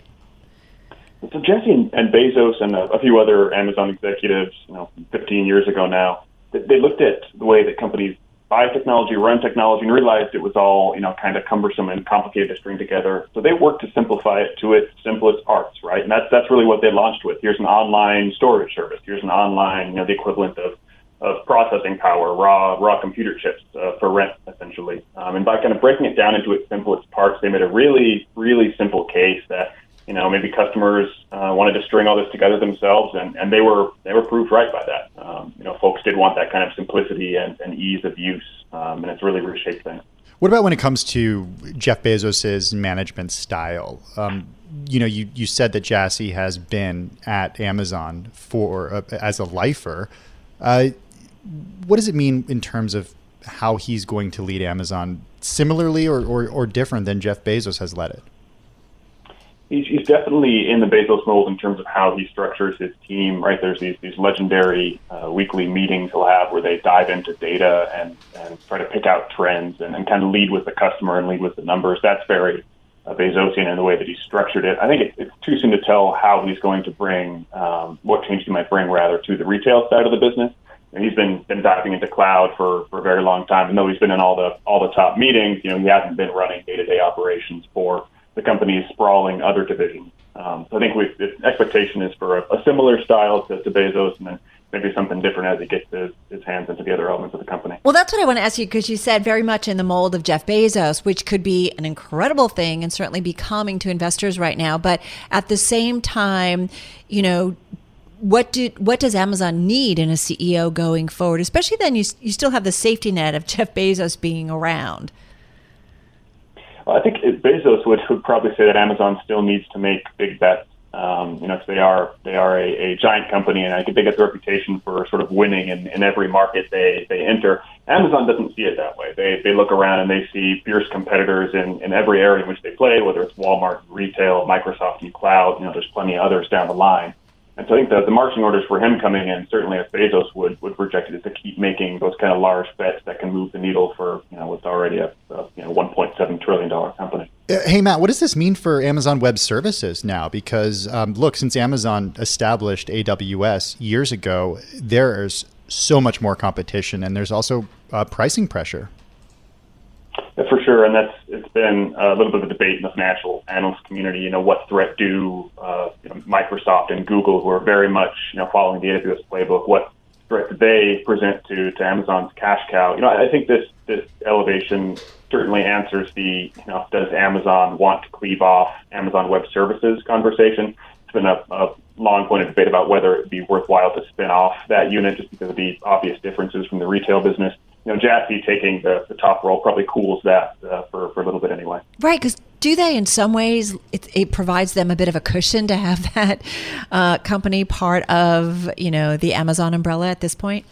So Jassy and Bezos and a few other Amazon executives, 15 years ago now, they looked at the way that companies buy technology, run technology, and realized it was all, kind of cumbersome and complicated to string together. So they worked to simplify it to its simplest parts, right? And that's really what they launched with. Here's an online storage service. Here's an online, the equivalent of processing power, raw computer chips for rent, essentially. And by kind of breaking it down into its simplest parts, they made a really, really simple case that, maybe customers wanted to string all this together themselves, and they were proved right by that. Folks did want that kind of simplicity and ease of use, and it's really reshaped things. What about when it comes to Jeff Bezos's management style? You said that Jassy has been at Amazon as a lifer. What does it mean in terms of how he's going to lead Amazon, similarly or different than Jeff Bezos has led it? He's definitely in the Bezos mold in terms of how he structures his team, right? There's these legendary weekly meetings he'll have where they dive into data and try to pick out trends and kind of lead with the customer and lead with the numbers. That's very Bezosian in the way that he's structured it. I think it's too soon to tell how he's going to bring, what change he might bring, rather, to the retail side of the business. And he's been diving into cloud for a very long time. And though he's been in all the top meetings, he hasn't been running day-to-day operations for the company's sprawling other divisions. So I think the expectation is for a similar style to Bezos, and then maybe something different as he gets his hands into the other elements of the company. Well, that's what I want to ask you, because you said very much in the mold of Jeff Bezos, which could be an incredible thing and certainly be calming to investors right now. But at the same time, what does Amazon need in a CEO going forward? Especially then you still have the safety net of Jeff Bezos being around. Well, I think Bezos would probably say that Amazon still needs to make big bets. Because they are a giant company, and I think they get the reputation for sort of winning in every market they enter. Amazon doesn't see it that way. They look around and they see fierce competitors in every area in which they play, whether it's Walmart, retail, Microsoft, and cloud. There's plenty of others down the line. And so I think the marching orders for him coming in, certainly as Bezos would project it, is to keep making those kind of large bets that can move the needle for what's already a $1.7 trillion company. Hey, Matt, what does this mean for Amazon Web Services now? Because look, since Amazon established AWS years ago, there's so much more competition, and there's also pricing pressure. Yeah, for sure, and it's been a little bit of a debate in the financial analyst community. What threat do Microsoft and Google, who are very much following the AWS playbook, what threat do they present to Amazon's cash cow? I think this elevation certainly answers the does Amazon want to cleave off Amazon Web Services conversation. It's been a long point of debate about whether it'd be worthwhile to spin off that unit just because of the obvious differences from the retail business. Jassy taking the top role probably cools that for a little bit anyway. Right, because do they, in some ways, it provides them a bit of a cushion to have that company part of, the Amazon umbrella at this point?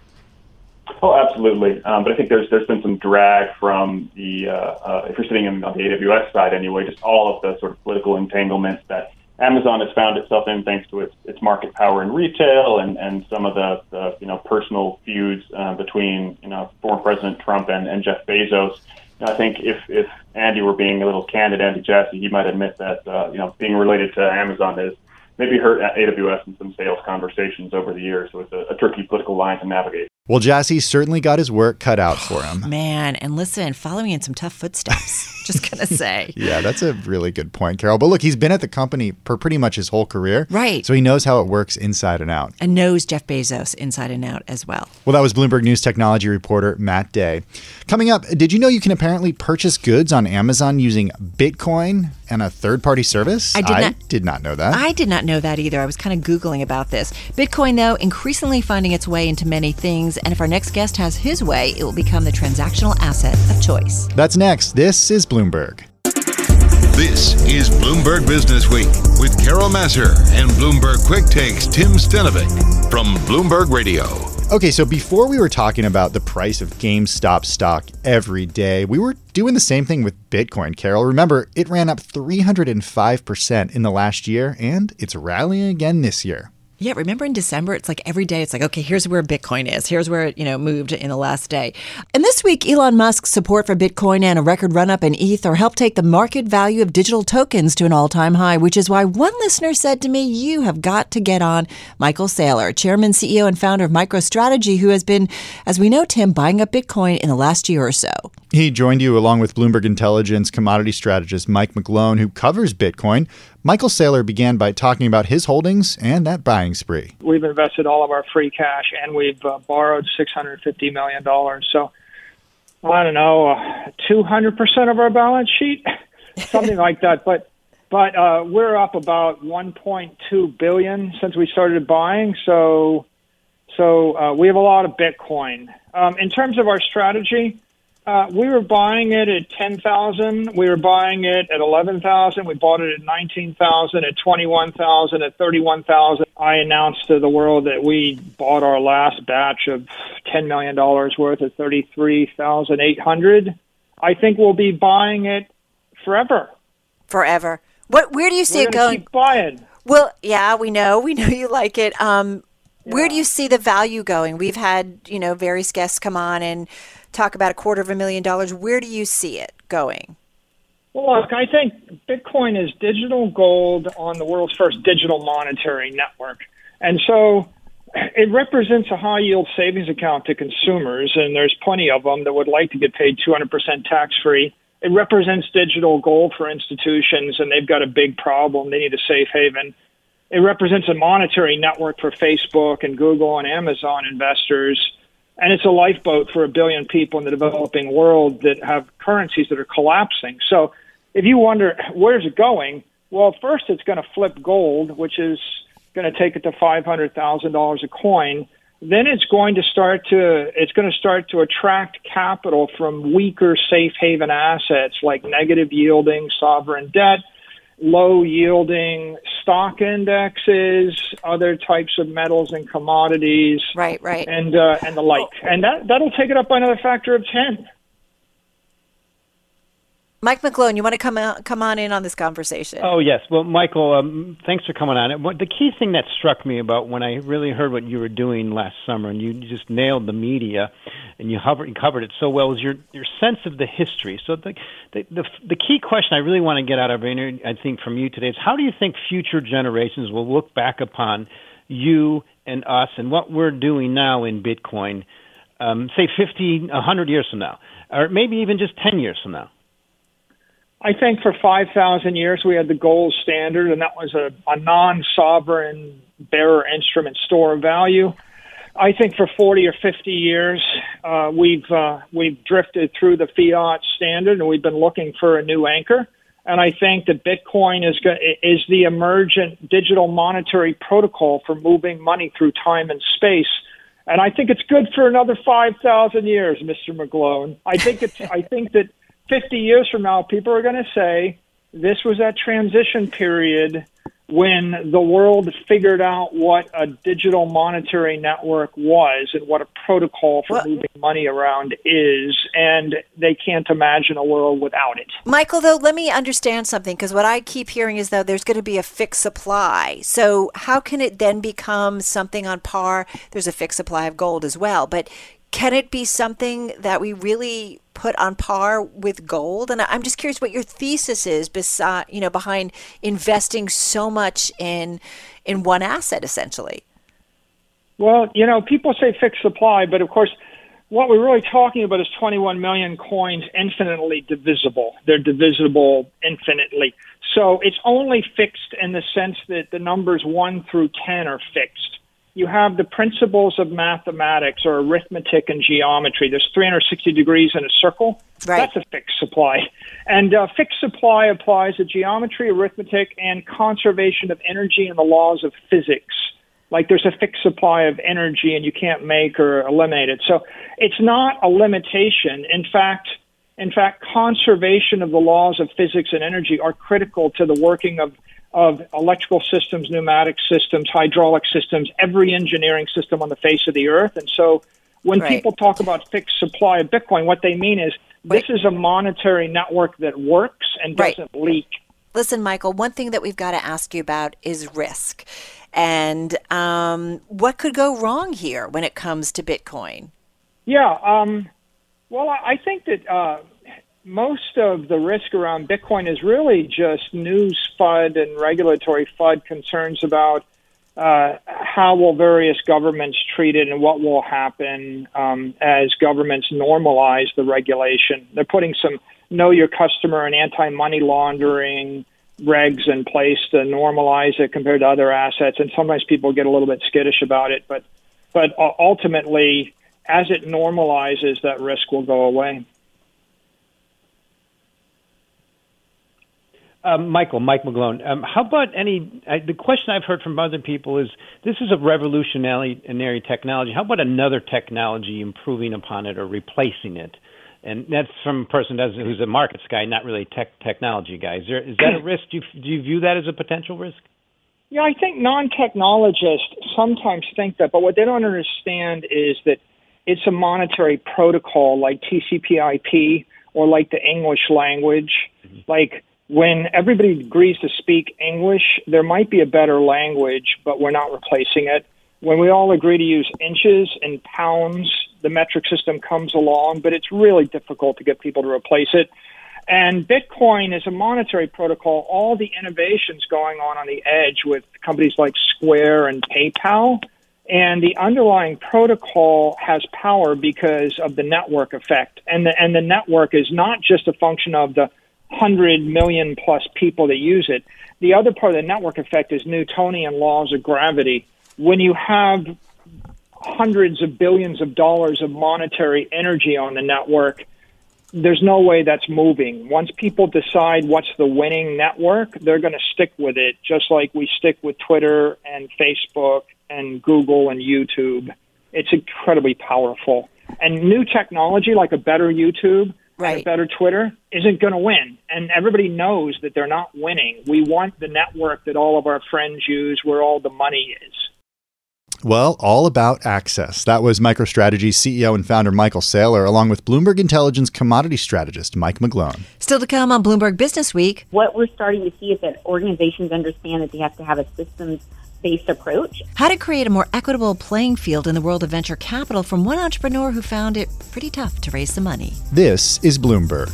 Oh, absolutely. But I think there's been some drag from the, if you're sitting on the AWS side anyway, just all of the sort of political entanglements that Amazon has found itself in thanks to its market power in retail and some of the personal feuds between former President Trump and Jeff Bezos. I think if Andy were being a little candid, Andy Jassy, he might admit that being related to Amazon has maybe hurt AWS in some sales conversations over the years. So it's a tricky political line to navigate. Well, Jassy certainly got his work cut out for him. Man, and listen, following in some tough footsteps. Just going to say. Yeah, that's a really good point, Carol. But look, he's been at the company for pretty much his whole career. Right. So he knows how it works inside and out. And knows Jeff Bezos inside and out as well. Well, that was Bloomberg News technology reporter Matt Day. Coming up, did you know you can apparently purchase goods on Amazon using Bitcoin and a third-party service? I did not know that. I did not know that either. I was kind of Googling about this. Bitcoin, though, increasingly finding its way into many things. And if our next guest has his way, it will become the transactional asset of choice. That's next. This is Bloomberg. This is Bloomberg Business Week with Carol Massar and Bloomberg Quick Takes Tim Stenovic from Bloomberg Radio. Okay, so before we were talking about the price of GameStop stock every day, we were doing the same thing with Bitcoin, Carol. Remember, it ran up 305% in the last year, and it's rallying again this year. Yeah, remember in December, it's like every day, it's like, okay, here's where Bitcoin is. Here's where it, moved in the last day. And this week, Elon Musk's support for Bitcoin and a record run-up in Ether helped take the market value of digital tokens to an all-time high, which is why one listener said to me, you have got to get on Michael Saylor, chairman, CEO, and founder of MicroStrategy, who has been, as we know, Tim, buying up Bitcoin in the last year or so. He joined you along with Bloomberg Intelligence commodity strategist Mike McGlone, who covers Bitcoin. Michael Saylor began by talking about his holdings and that buying spree. We've invested all of our free cash, and we've borrowed $650 million. So, I don't know, 200% of our balance sheet, something like that. But we're up about $1.2 billion since we started buying. So we have a lot of Bitcoin. In terms of our strategy, we were buying it at 10,000. We were buying it at 11,000. We bought it at 19,000, at 21,000, at 31,000. I announced to the world that we bought our last batch of $10 million worth at 33,800. I think we'll be buying it forever. Forever. Where do you see it going? Keep buying. Well, yeah, we know you like it. Where do you see the value going? We've had, various guests come on and talk about $250,000. Where do you see it going? Well, look, I think Bitcoin is digital gold on the world's first digital monetary network. And so it represents a high-yield savings account to consumers, and there's plenty of them that would like to get paid 200% tax-free. It represents digital gold for institutions, and they've got a big problem. They need a safe haven. It represents a monetary network for Facebook and Google and Amazon investors. And it's a lifeboat for 1 billion people in the developing world that have currencies that are collapsing. So if you wonder, where's it going? Well, first it's going to flip gold, which is going to take it to $500,000 a coin. Then it's going to start to attract capital from weaker safe haven assets like negative yielding sovereign debt, low yielding stock indexes, other types of metals and commodities, right, and the like, and that'll take it up by another factor of 10. Mike McGlone, you want to come on in on this conversation? Oh, yes. Well, Michael, thanks for coming on. The key thing that struck me about when I really heard what you were doing last summer, and you just nailed the media, and you covered it so well, was your sense of the history. So the key question I really want to get out of it, I think, from you today is how do you think future generations will look back upon you and us and what we're doing now in Bitcoin, say 50, 100 years from now, or maybe even just 10 years from now? I think for 5,000 years we had the gold standard, and that was a non-sovereign bearer instrument store of value. I think for 40 or 50 years we've drifted through the fiat standard, and we've been looking for a new anchor. And I think that Bitcoin is the emergent digital monetary protocol for moving money through time and space. And I think it's good for another 5,000 years, Mr. McGlone. I think that 50 years from now, people are going to say this was that transition period when the world figured out what a digital monetary network was and what a protocol for moving money around is, and they can't imagine a world without it. Michael, though, let me understand something, because what I keep hearing is that there's going to be a fixed supply. So how can it then become something on par? There's a fixed supply of gold as well, but can it be something that we really put on par with gold? And I'm just curious what your thesis is behind investing so much in one asset, essentially. Well, people say fixed supply, but of course, what we're really talking about is 21 million coins infinitely divisible. They're divisible infinitely. So it's only fixed in the sense that the numbers 1 through 10 are fixed. You have the principles of mathematics or arithmetic and geometry. There's 360 degrees in a circle. Right. That's a fixed supply. And fixed supply applies to geometry, arithmetic, and conservation of energy and the laws of physics. Like there's a fixed supply of energy and you can't make or eliminate it. So it's not a limitation. In fact, conservation of the laws of physics and energy are critical to the working of electrical systems, pneumatic systems, hydraulic systems, every engineering system on the face of the earth. And so when people talk about fixed supply of Bitcoin, what they mean is this is a monetary network that works and doesn't leak. Listen, Michael, one thing that we've got to ask you about is risk. And what could go wrong here when it comes to Bitcoin? Yeah, well, I think that most of the risk around Bitcoin is really just news FUD and regulatory FUD concerns about how will various governments treat it and what will happen as governments normalize the regulation. They're putting some know your customer and anti-money laundering regs in place to normalize it compared to other assets. And sometimes people get a little bit skittish about it, but ultimately, as it normalizes, that risk will go away. Mike McGlone, how about the question I've heard from other people is, this is a revolutionary technology. How about another technology improving upon it or replacing it? And that's from a person who's a markets guy, not really a technology guy. Is that a risk? Do you view that as a potential risk? Yeah, I think non-technologists sometimes think that, but what they don't understand is that it's a monetary protocol like TCP/IP or like the English language. Like when everybody agrees to speak English, there might be a better language, but we're not replacing it. When we all agree to use inches and pounds, the metric system comes along, but it's really difficult to get people to replace it. And Bitcoin is a monetary protocol. All the innovations going on the edge with companies like Square and PayPal, and the underlying protocol has power because of the network effect. And the network is not just a function of the 100 million plus people that use it. The other part of the network effect is Newtonian laws of gravity. When you have hundreds of billions of dollars of monetary energy on the network, there's no way that's moving. Once people decide what's the winning network, they're going to stick with it, just like we stick with Twitter and Facebook and Google and YouTube. It's incredibly powerful. And new technology like a better YouTube, and a better Twitter, isn't going to win. And everybody knows that they're not winning. We want the network that all of our friends use, where all the money is. Well, all about access. That was MicroStrategy's CEO and founder Michael Saylor, along with Bloomberg Intelligence commodity strategist Mike McGlone. Still to come on Bloomberg Business Week. What we're starting to see is that organizations understand that they have to have a systems-based approach. How to create a more equitable playing field in the world of venture capital from one entrepreneur who found it pretty tough to raise the money. This is Bloomberg.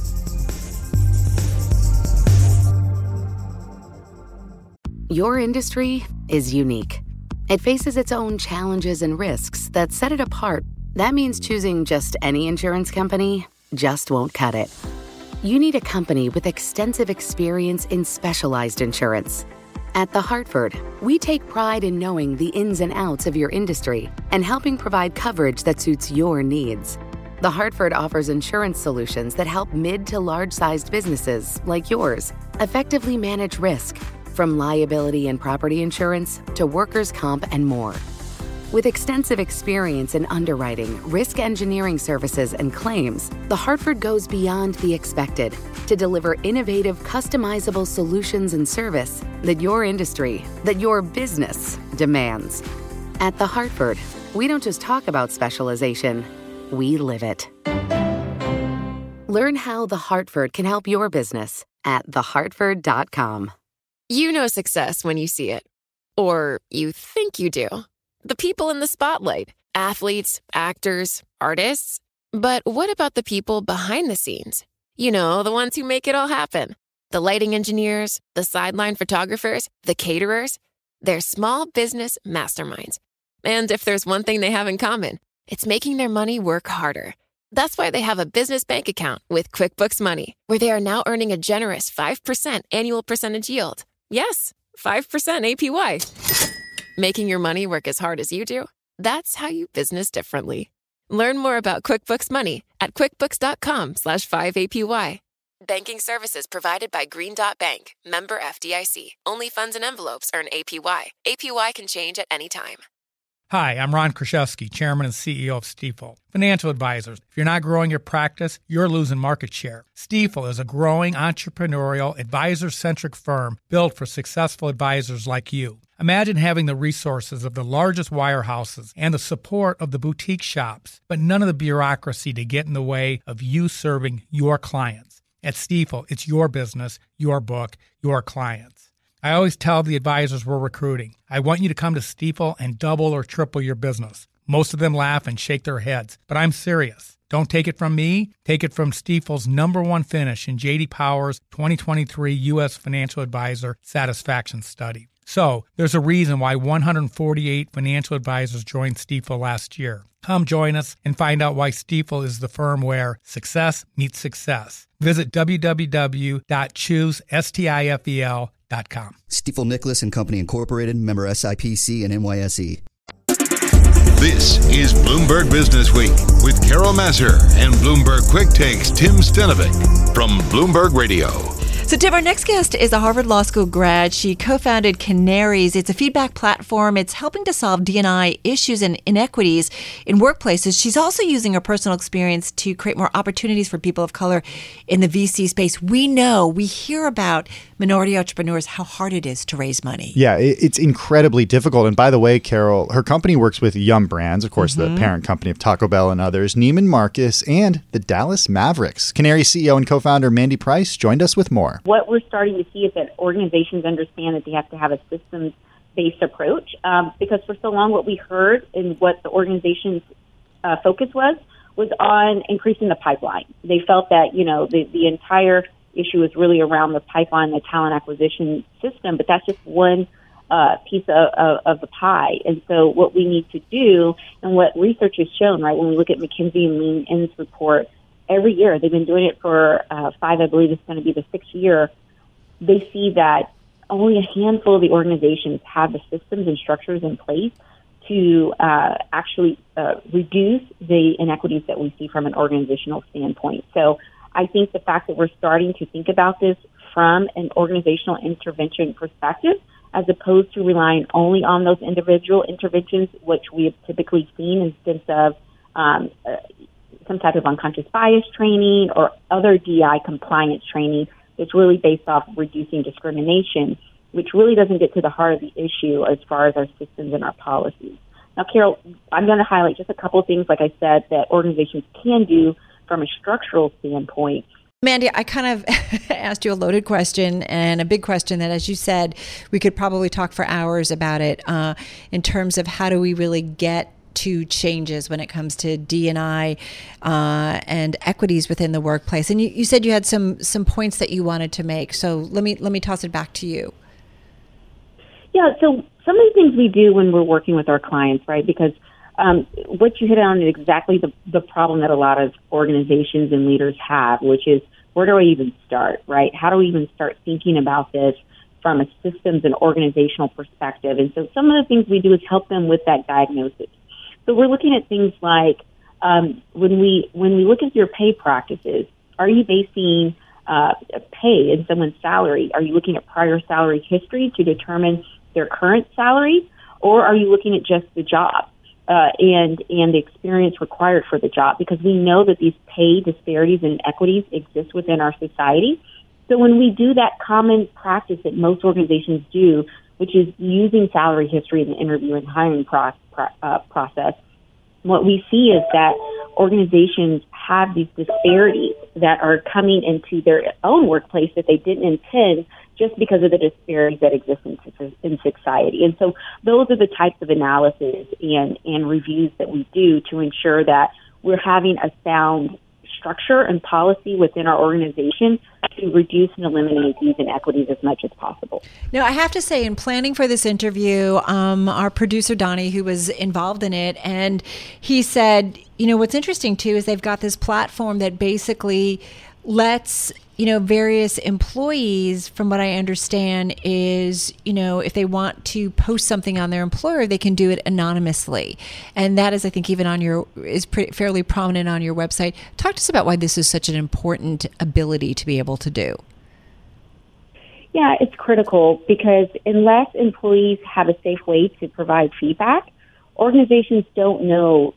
Your industry is unique. It faces its own challenges and risks that set it apart. That means choosing just any insurance company just won't cut it. You need a company with extensive experience in specialized insurance. At The Hartford, we take pride in knowing the ins and outs of your industry and helping provide coverage that suits your needs. The Hartford offers insurance solutions that help mid to large-sized businesses like yours effectively manage risk, from liability and property insurance to workers' comp and more. With extensive experience in underwriting, risk engineering services, and claims, The Hartford goes beyond the expected to deliver innovative, customizable solutions and service that your industry, that your business demands. At The Hartford, we don't just talk about specialization, we live it. Learn how The Hartford can help your business at thehartford.com. You know success when you see it. Or you think you do. The people in the spotlight. Athletes, actors, artists. But what about the people behind the scenes? You know, the ones who make it all happen. The lighting engineers, the sideline photographers, the caterers. They're small business masterminds. And if there's one thing they have in common, it's making their money work harder. That's why they have a business bank account with QuickBooks Money, where they are now earning a generous 5% annual percentage yield. Yes, 5% APY. Making your money work as hard as you do? That's how you business differently. Learn more about QuickBooks Money at quickbooks.com/5APY. Banking services provided by Green Dot Bank, member FDIC. Only funds and envelopes earn APY. APY can change at any time. Hi, I'm Ron Kraszewski, Chairman and CEO of Stifel. Financial advisors. If you're not growing your practice, you're losing market share. Stifel is a growing entrepreneurial, advisor-centric firm built for successful advisors like you. Imagine having the resources of the largest wirehouses and the support of the boutique shops, but none of the bureaucracy to get in the way of you serving your clients. At Stifel, it's your business, your book, your clients. I always tell the advisors we're recruiting, I want you to come to Stifel and double or triple your business. Most of them laugh and shake their heads, but I'm serious. Don't take it from me. Take it from Stifel's #1 finish in J.D. Power's 2023 U.S. Financial Advisor Satisfaction Study. So there's a reason why 148 financial advisors joined Stifel last year. Come join us and find out why Stifel is the firm where success meets success. Visit www.choosestifel.com. Stifel Nicholas and Company Incorporated, member SIPC and NYSE. This is Bloomberg Business Week with Carol Massar and Bloomberg Quick Takes Tim Stenovic from Bloomberg Radio. So, Tim, our next guest is a Harvard Law School grad. She co-founded Canaries. It's a feedback platform. It's helping to solve D&I issues and inequities in workplaces. She's also using her personal experience to create more opportunities for people of color in the VC space. We hear about minority entrepreneurs, how hard it is to raise money. Yeah, it's incredibly difficult. And by the way, Carol, her company works with Yum Brands, of course, the parent company of Taco Bell and others, Neiman Marcus, and the Dallas Mavericks. Canaries CEO and co-founder Mandy Price joined us with more. What we're starting to see is that organizations understand that they have to have a systems-based approach because for so long what we heard and what the organization's focus was on increasing the pipeline. They felt that, the entire issue is really around the pipeline, the talent acquisition system, but that's just one piece of the pie. And so what we need to do, and what research has shown, right, when we look at McKinsey and Lean In's report, every year, they've been doing it for 5, I believe it's going to be the 6th year, they see that only a handful of the organizations have the systems and structures in place to actually reduce the inequities that we see from an organizational standpoint. So I think the fact that we're starting to think about this from an organizational intervention perspective, as opposed to relying only on those individual interventions, which we have typically seen instead of some type of unconscious bias training or other DI compliance training that's really based off reducing discrimination, which really doesn't get to the heart of the issue as far as our systems and our policies. Now, Carol, I'm going to highlight just a couple of things, like I said, that organizations can do from a structural standpoint. Mandy, I kind of asked you a loaded question and a big question that, as you said, we could probably talk for hours about it in terms of how do we really get to changes when it comes to D&I and equities within the workplace. And you said you had some points that you wanted to make. So let me toss it back to you. Yeah, so some of the things we do when we're working with our clients, right, because what you hit on is exactly the problem that a lot of organizations and leaders have, which is, where do I even start, right? How do we even start thinking about this from a systems and organizational perspective? And so some of the things we do is help them with that diagnosis. So we're looking at things like when we look at your pay practices, are you basing pay in someone's salary? Are you looking at prior salary history to determine their current salary, or are you looking at just the job and the experience required for the job? Because we know that these pay disparities and inequities exist within our society. So when we do that common practice that most organizations do, which is using salary history in the interview and hiring process, what we see is that organizations have these disparities that are coming into their own workplace that they didn't intend just because of the disparities that exist in society. And so those are the types of analysis and reviews that we do to ensure that we're having a sound structure and policy within our organization to reduce and eliminate these inequities as much as possible. Now, I have to say, in planning for this interview, our producer, Donnie, who was involved in it, and he said, what's interesting, too, is they've got this platform that basically lets various employees, from what I understand, is, if they want to post something on their employer, they can do it anonymously. And that is, I think, even fairly prominent on your website. Talk to us about why this is such an important ability to be able to do. Yeah, it's critical because unless employees have a safe way to provide feedback, organizations don't know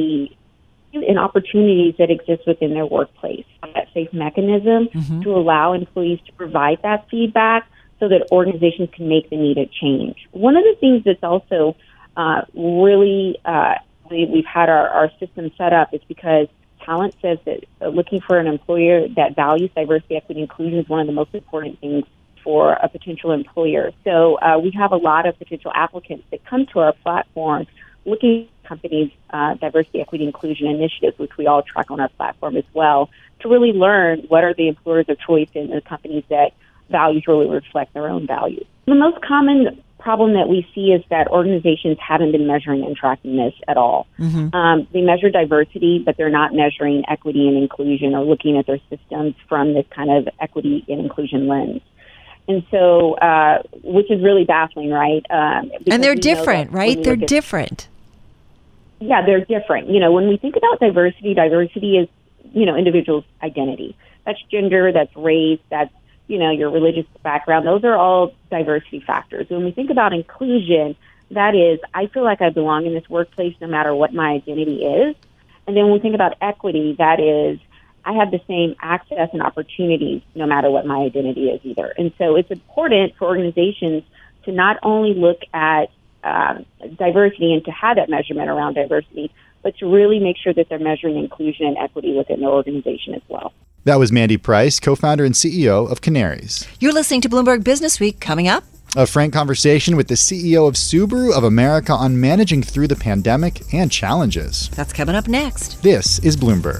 and opportunities that exist within their workplace. That safe mechanism to allow employees to provide that feedback so that organizations can make the needed change. One of the things that's also really we've had our system set up is because talent says that looking for an employer that values diversity, equity, inclusion is one of the most important things for a potential employer. So we have a lot of potential applicants that come to our platform looking at companies' diversity, equity, inclusion initiatives, which we all track on our platform as well, to really learn what are the employers of choice in the companies that values really reflect their own values. The most common problem that we see is that organizations haven't been measuring and tracking this at all. They measure diversity, but they're not measuring equity and inclusion or looking at their systems from this kind of equity and inclusion lens. And so, which is really baffling, right? And they're different, right? They're different. Yeah, they're different. You know, when we think about diversity is, individuals' identity. That's gender, that's race, that's, your religious background. Those are all diversity factors. When we think about inclusion, that is, I feel like I belong in this workplace no matter what my identity is. And then when we think about equity, that is, I have the same access and opportunities no matter what my identity is either. And so it's important for organizations to not only look at diversity and to have that measurement around diversity, but to really make sure that they're measuring inclusion and equity within their organization as well. That was Mandy Price, co-founder and CEO of Canaries. You're listening to Bloomberg Business Week. Coming up, a frank conversation with the CEO of Subaru of America on managing through the pandemic and challenges. That's coming up next. This is Bloomberg.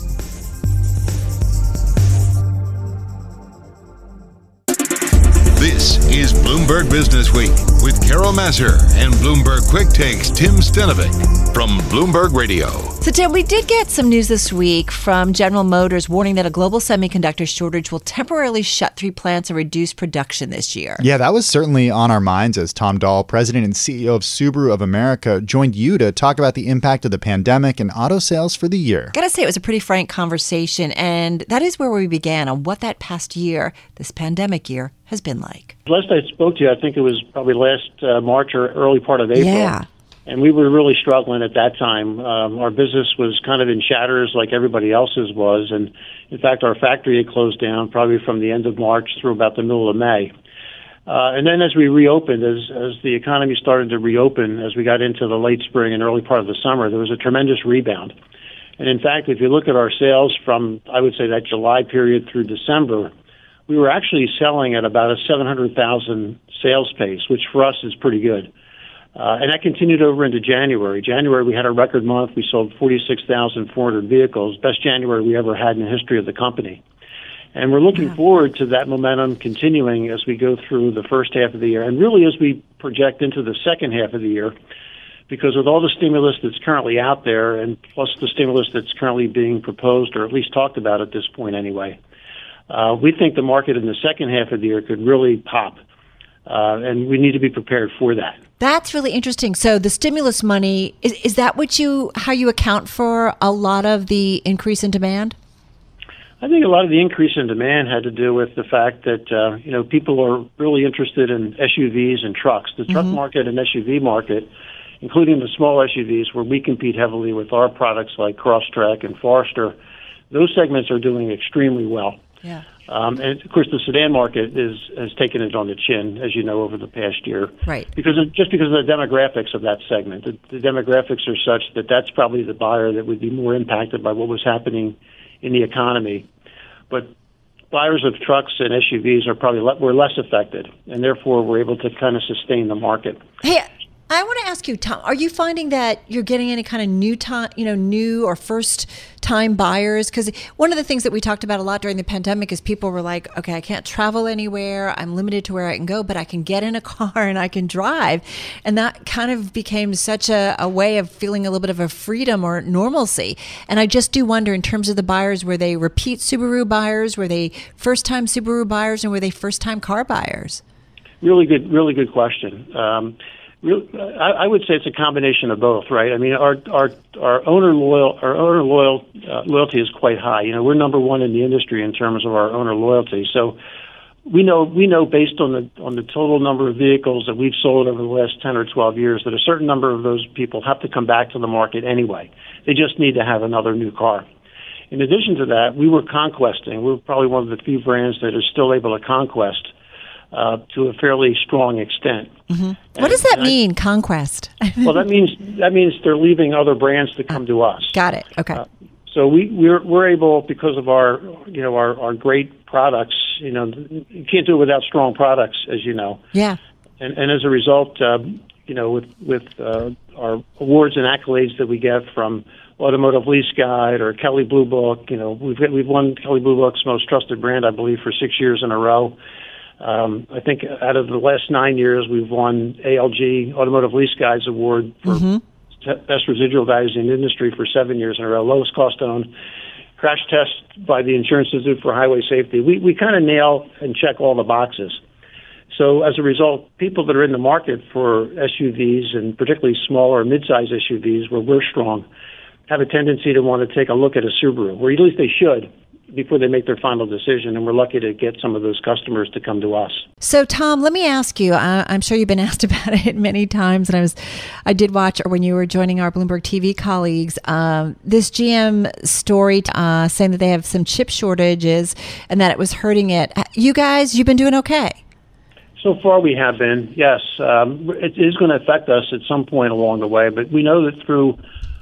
This is Bloomberg Business Week with Carol Massar and Bloomberg Quick Takes Tim Stenovic from Bloomberg Radio. So, Tim, we did get some news this week from General Motors warning that a global semiconductor shortage will temporarily shut 3 plants and reduce production this year. Yeah, that was certainly on our minds as Tom Dahl, president and CEO of Subaru of America, joined you to talk about the impact of the pandemic and auto sales for the year. Gotta say, it was a pretty frank conversation, and that is where we began on what that past year, this pandemic year, has been like. Last I spoke to you, I think it was probably last March or early part of April. Yeah. And we were really struggling at that time. Our business was kind of in shatters like everybody else's was. And in fact, our factory had closed down probably from the end of March through about the middle of May. And then as we reopened, as the economy started to reopen, as we got into the late spring and early part of the summer, there was a tremendous rebound. And in fact, if you look at our sales from, I would say, that July period through December, we were actually selling at about a 700,000 sales pace, which for us is pretty good. And that continued over into January. January, we had a record month. We sold 46,400 vehicles, best January we ever had in the history of the company. And we're looking forward to that momentum continuing as we go through the first half of the year, and really as we project into the second half of the year, because with all the stimulus that's currently out there, and plus the stimulus that's currently being proposed, or at least talked about at this point anyway, we think the market in the second half of the year could really pop, and we need to be prepared for that. That's really interesting. So the stimulus money, is that how you account for a lot of the increase in demand? I think a lot of the increase in demand had to do with the fact that people are really interested in SUVs and trucks. The truck market and SUV market, including the small SUVs, where we compete heavily with our products like Crosstrek and Forester, those segments are doing extremely well. Yeah. And of course, the sedan market has taken it on the chin, as you know, over the past year. Right. Because of the demographics of that segment. The demographics are such that that's probably the buyer that would be more impacted by what was happening in the economy. But buyers of trucks and SUVs were less affected, and therefore were able to kind of sustain the market. Hey, I want to ask you, Tom, are you finding that you're getting any kind of new or first-time buyers? Because one of the things that we talked about a lot during the pandemic is people were like, okay, I can't travel anywhere. I'm limited to where I can go, but I can get in a car and I can drive. And that kind of became such a way of feeling a little bit of a freedom or normalcy. And I just do wonder, in terms of the buyers, were they repeat Subaru buyers? Were they first-time Subaru buyers? And were they first-time car buyers? Really good question. I would say it's a combination of both, right? I mean, our owner loyalty is quite high. We're number one in the industry in terms of our owner loyalty. So we know based on the total number of vehicles that we've sold over the last 10 or 12 years that a certain number of those people have to come back to the market anyway. They just need to have another new car. In addition to that, we were conquesting. We're probably one of the few brands that is still able to conquest to a fairly strong extent. Mm-hmm. What does that mean, conquest? Well, that means they're leaving other brands to come to us. Got it. Okay. So we're able, because of our great products. You can't do it without strong products, as you know. Yeah. And as a result, with our awards and accolades that we get from Automotive Lease Guide or Kelley Blue Book, we've won Kelley Blue Book's most trusted brand, I believe, for 6 years in a row. I think out of the last 9 years, we've won ALG, Automotive Lease Guides Award, for best residual values in the industry for 7 years in a row. Lowest cost owned. Crash test by the Insurance Institute for Highway Safety. We kind of nail and check all the boxes. So as a result, people that are in the market for SUVs, and particularly smaller mid-size SUVs where we're strong, have a tendency to want to take a look at a Subaru, or at least they should, before they make their final decision. And we're lucky to get some of those customers to come to us. So, Tom, let me ask you, I'm sure you've been asked about it many times, and I did watch, or when you were joining our Bloomberg TV colleagues, this GM story saying that they have some chip shortages and that it was hurting it. You guys, you've been doing okay? So far we have been, yes. It is going to affect us at some point along the way, but we know that through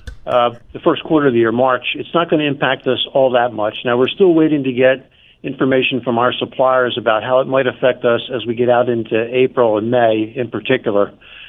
the first quarter of the year, March, it's not going to impact us all that much. Now, we're still waiting to get information from our suppliers about how it might affect us as we get out into April and May in particular.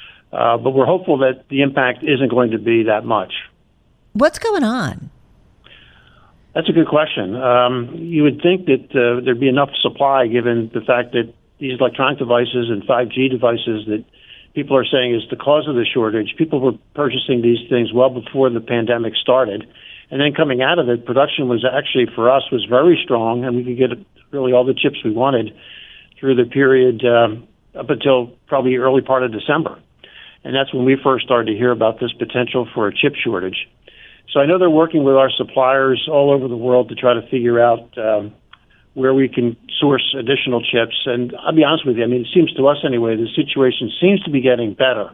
But we're hopeful that the impact isn't going to be that much. What's going on? That's a good question. You would think that there'd be enough supply given the fact that these electronic devices and 5G devices that people are saying is the cause of the shortage. People were purchasing these things well before the pandemic started. And then coming out of it, production was actually, for us, was very strong, and we could get really all the chips we wanted through the period up until probably early part of December. And that's when we first started to hear about this potential for a chip shortage. So I know they're working with our suppliers all over the world to try to figure out where we can source additional chips. And I'll be honest with you, I mean, it seems to us anyway, the situation seems to be getting better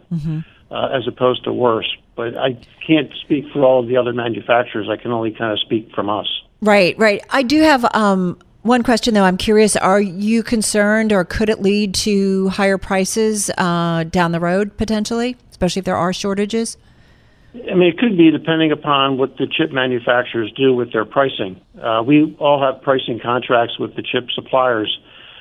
as opposed to worse. But I can't speak for all of the other manufacturers. I can only kind of speak from us. Right. I do have one question, though. I'm curious, are you concerned, or could it lead to higher prices down the road, potentially, especially if there are shortages? I mean, it could be depending upon what the chip manufacturers do with their pricing. We all have pricing contracts with the chip suppliers,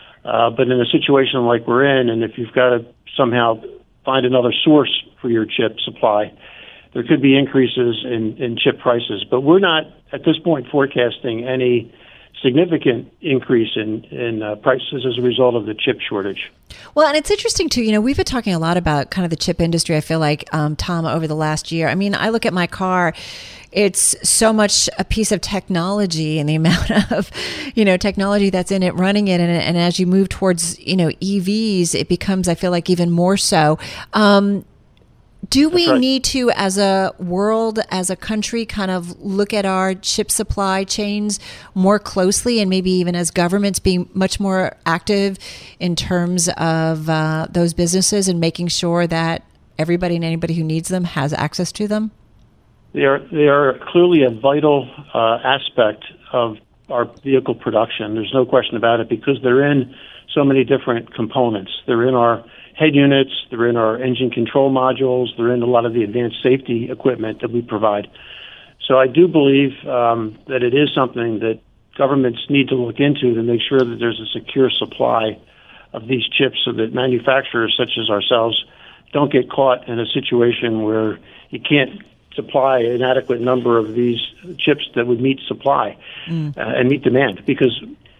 but in a situation like we're in, and if you've got to somehow find another source for your chip supply, there could be increases in chip prices. But we're not, at this point, forecasting any significant increase in prices as a result of the chip shortage. Well, and it's interesting, too. You know, we've been talking a lot about kind of the chip industry, I feel like, Tom, over the last year. I mean, I look at my car. It's so much a piece of technology, and the amount of, technology that's in it, running it. And as you move towards, EVs, it becomes, I feel like, even more so. Do we need to, as a world, as a country, kind of look at our chip supply chains more closely, and maybe even as governments being much more active in terms of those businesses and making sure that everybody and anybody who needs them has access to them? They are clearly a vital aspect of our vehicle production. There's no question about it, because they're in so many different components. They're in our head units, they're in our engine control modules, they're in a lot of the advanced safety equipment that we provide. So I do believe that it is something that governments need to look into to make sure that there's a secure supply of these chips, so that manufacturers such as ourselves don't get caught in a situation where you can't supply an adequate number of these chips that would meet supply and meet demand. Because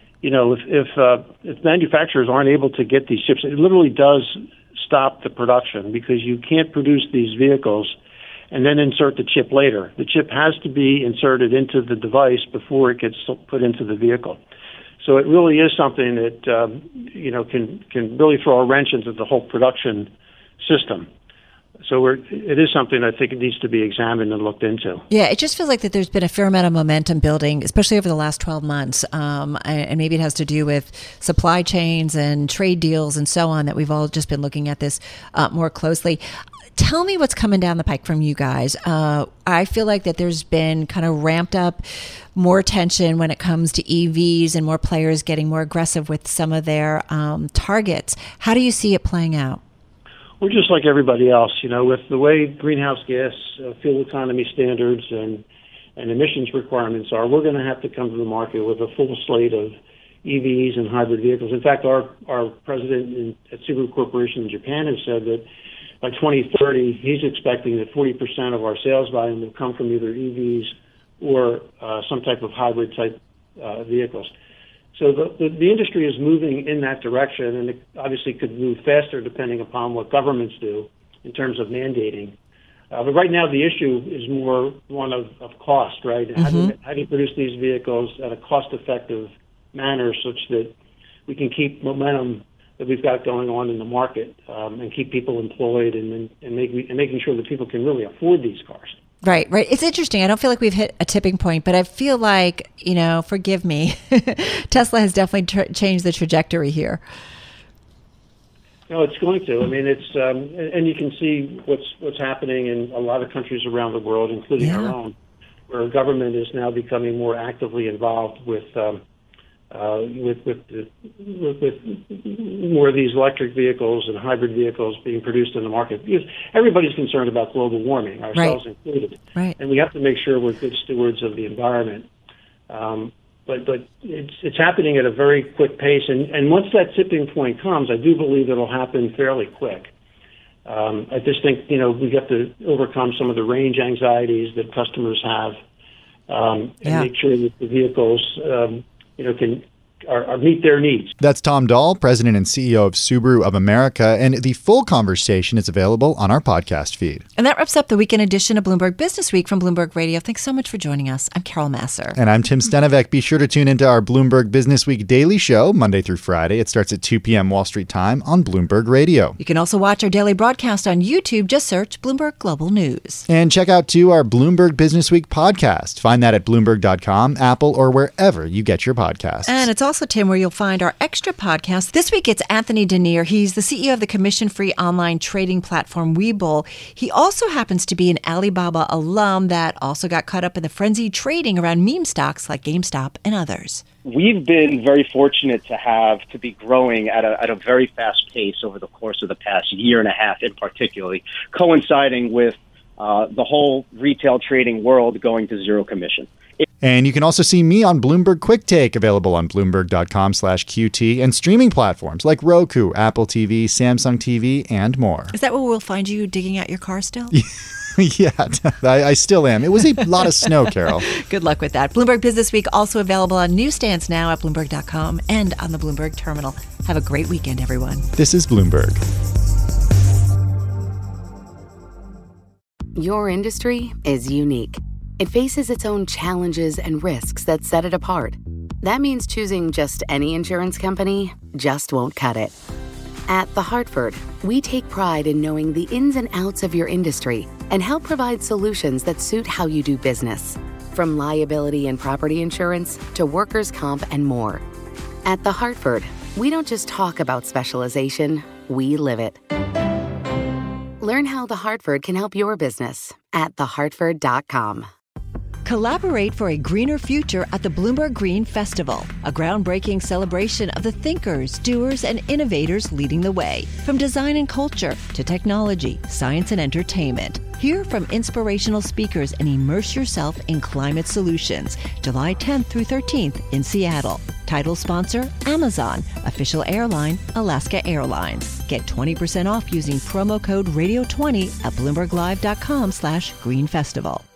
if manufacturers aren't able to get these chips, it literally does stop the production, because you can't produce these vehicles and then insert the chip later. The chip has to be inserted into the device before it gets put into the vehicle. So it really is something that can really throw a wrench into the whole production system. So it is something I think it needs to be examined and looked into. Yeah, it just feels like that there's been a fair amount of momentum building, especially over the last 12 months. And maybe it has to do with supply chains and trade deals and so on, that we've all just been looking at this more closely. Tell me what's coming down the pike from you guys. I feel like that there's been kind of ramped up more tension when it comes to EVs and more players getting more aggressive with some of their targets. How do you see it playing out? We're just like everybody else, with the way greenhouse gas fuel economy standards and emissions requirements are. We're going to have to come to the market with a full slate of EVs and hybrid vehicles. In fact, our president at Subaru Corporation in Japan has said that by 2030, he's expecting that 40% of our sales volume will come from either EVs or some type of hybrid type vehicles. So the industry is moving in that direction, and it obviously could move faster depending upon what governments do in terms of mandating. But right now, the issue is more one of cost, right? Mm-hmm. How do you produce these vehicles at a cost-effective manner such that we can keep momentum that we've got going on in the market and keep people employed and making sure that people can really afford these cars. Right. It's interesting. I don't feel like we've hit a tipping point, but I feel like, forgive me, Tesla has definitely changed the trajectory here. No, it's going to. I mean, it's and you can see what's happening in a lot of countries around the world, including our own, where government is now becoming more actively involved with more of these electric vehicles and hybrid vehicles being produced in the market. Because everybody's concerned about global warming, ourselves included, and we have to make sure we're good stewards of the environment. But it's happening at a very quick pace, and once that tipping point comes, I do believe it'll happen fairly quick. I just think we have to overcome some of the range anxieties that customers have, and make sure that the vehicles can meet their needs. That's Tom Dahl, President and CEO of Subaru of America, and the full conversation is available on our podcast feed. And that wraps up the weekend edition of Bloomberg Business Week from Bloomberg Radio. Thanks so much for joining us. I'm Carol Massar. And I'm Tim Stenovec. Be sure to tune into our Bloomberg Business Week daily show, Monday through Friday. It starts at 2 p.m. Wall Street time on Bloomberg Radio. You can also watch our daily broadcast on YouTube. Just search Bloomberg Global News. And check out, too, our Bloomberg Business Week podcast. Find that at Bloomberg.com, Apple, or wherever you get your podcasts. And it's also, Tim, where you'll find our extra podcast. This week, it's Anthony Denier. He's the CEO of the commission-free online trading platform Webull. He also happens to be an Alibaba alum that also got caught up in the frenzied trading around meme stocks like GameStop and others. We've been very fortunate to be growing at a very fast pace over the course of the past year and a half, in particularly coinciding with the whole retail trading world going to zero commission. And you can also see me on Bloomberg Quick Take, available on Bloomberg.com/QT, and streaming platforms like Roku, Apple TV, Samsung TV, and more. Is that where we'll find you digging out your car still? Yeah, I still am. It was a lot of snow, Carol. Good luck with that. Bloomberg Business Week also available on newsstands now at Bloomberg.com and on the Bloomberg Terminal. Have a great weekend, everyone. This is Bloomberg. Your industry is unique. It faces its own challenges and risks that set it apart. That means choosing just any insurance company just won't cut it. At The Hartford, we take pride in knowing the ins and outs of your industry and help provide solutions that suit how you do business. From liability and property insurance to workers' comp and more. At The Hartford, we don't just talk about specialization, we live it. Learn how The Hartford can help your business at thehartford.com. Collaborate for a greener future at the Bloomberg Green Festival, a groundbreaking celebration of the thinkers, doers, and innovators leading the way. From design and culture to technology, science, and entertainment. Hear from inspirational speakers and immerse yourself in climate solutions. July 10th through 13th in Seattle. Title sponsor, Amazon. Official airline, Alaska Airlines. Get 20% off using promo code radio20 at BloombergLive.com/Green Festival.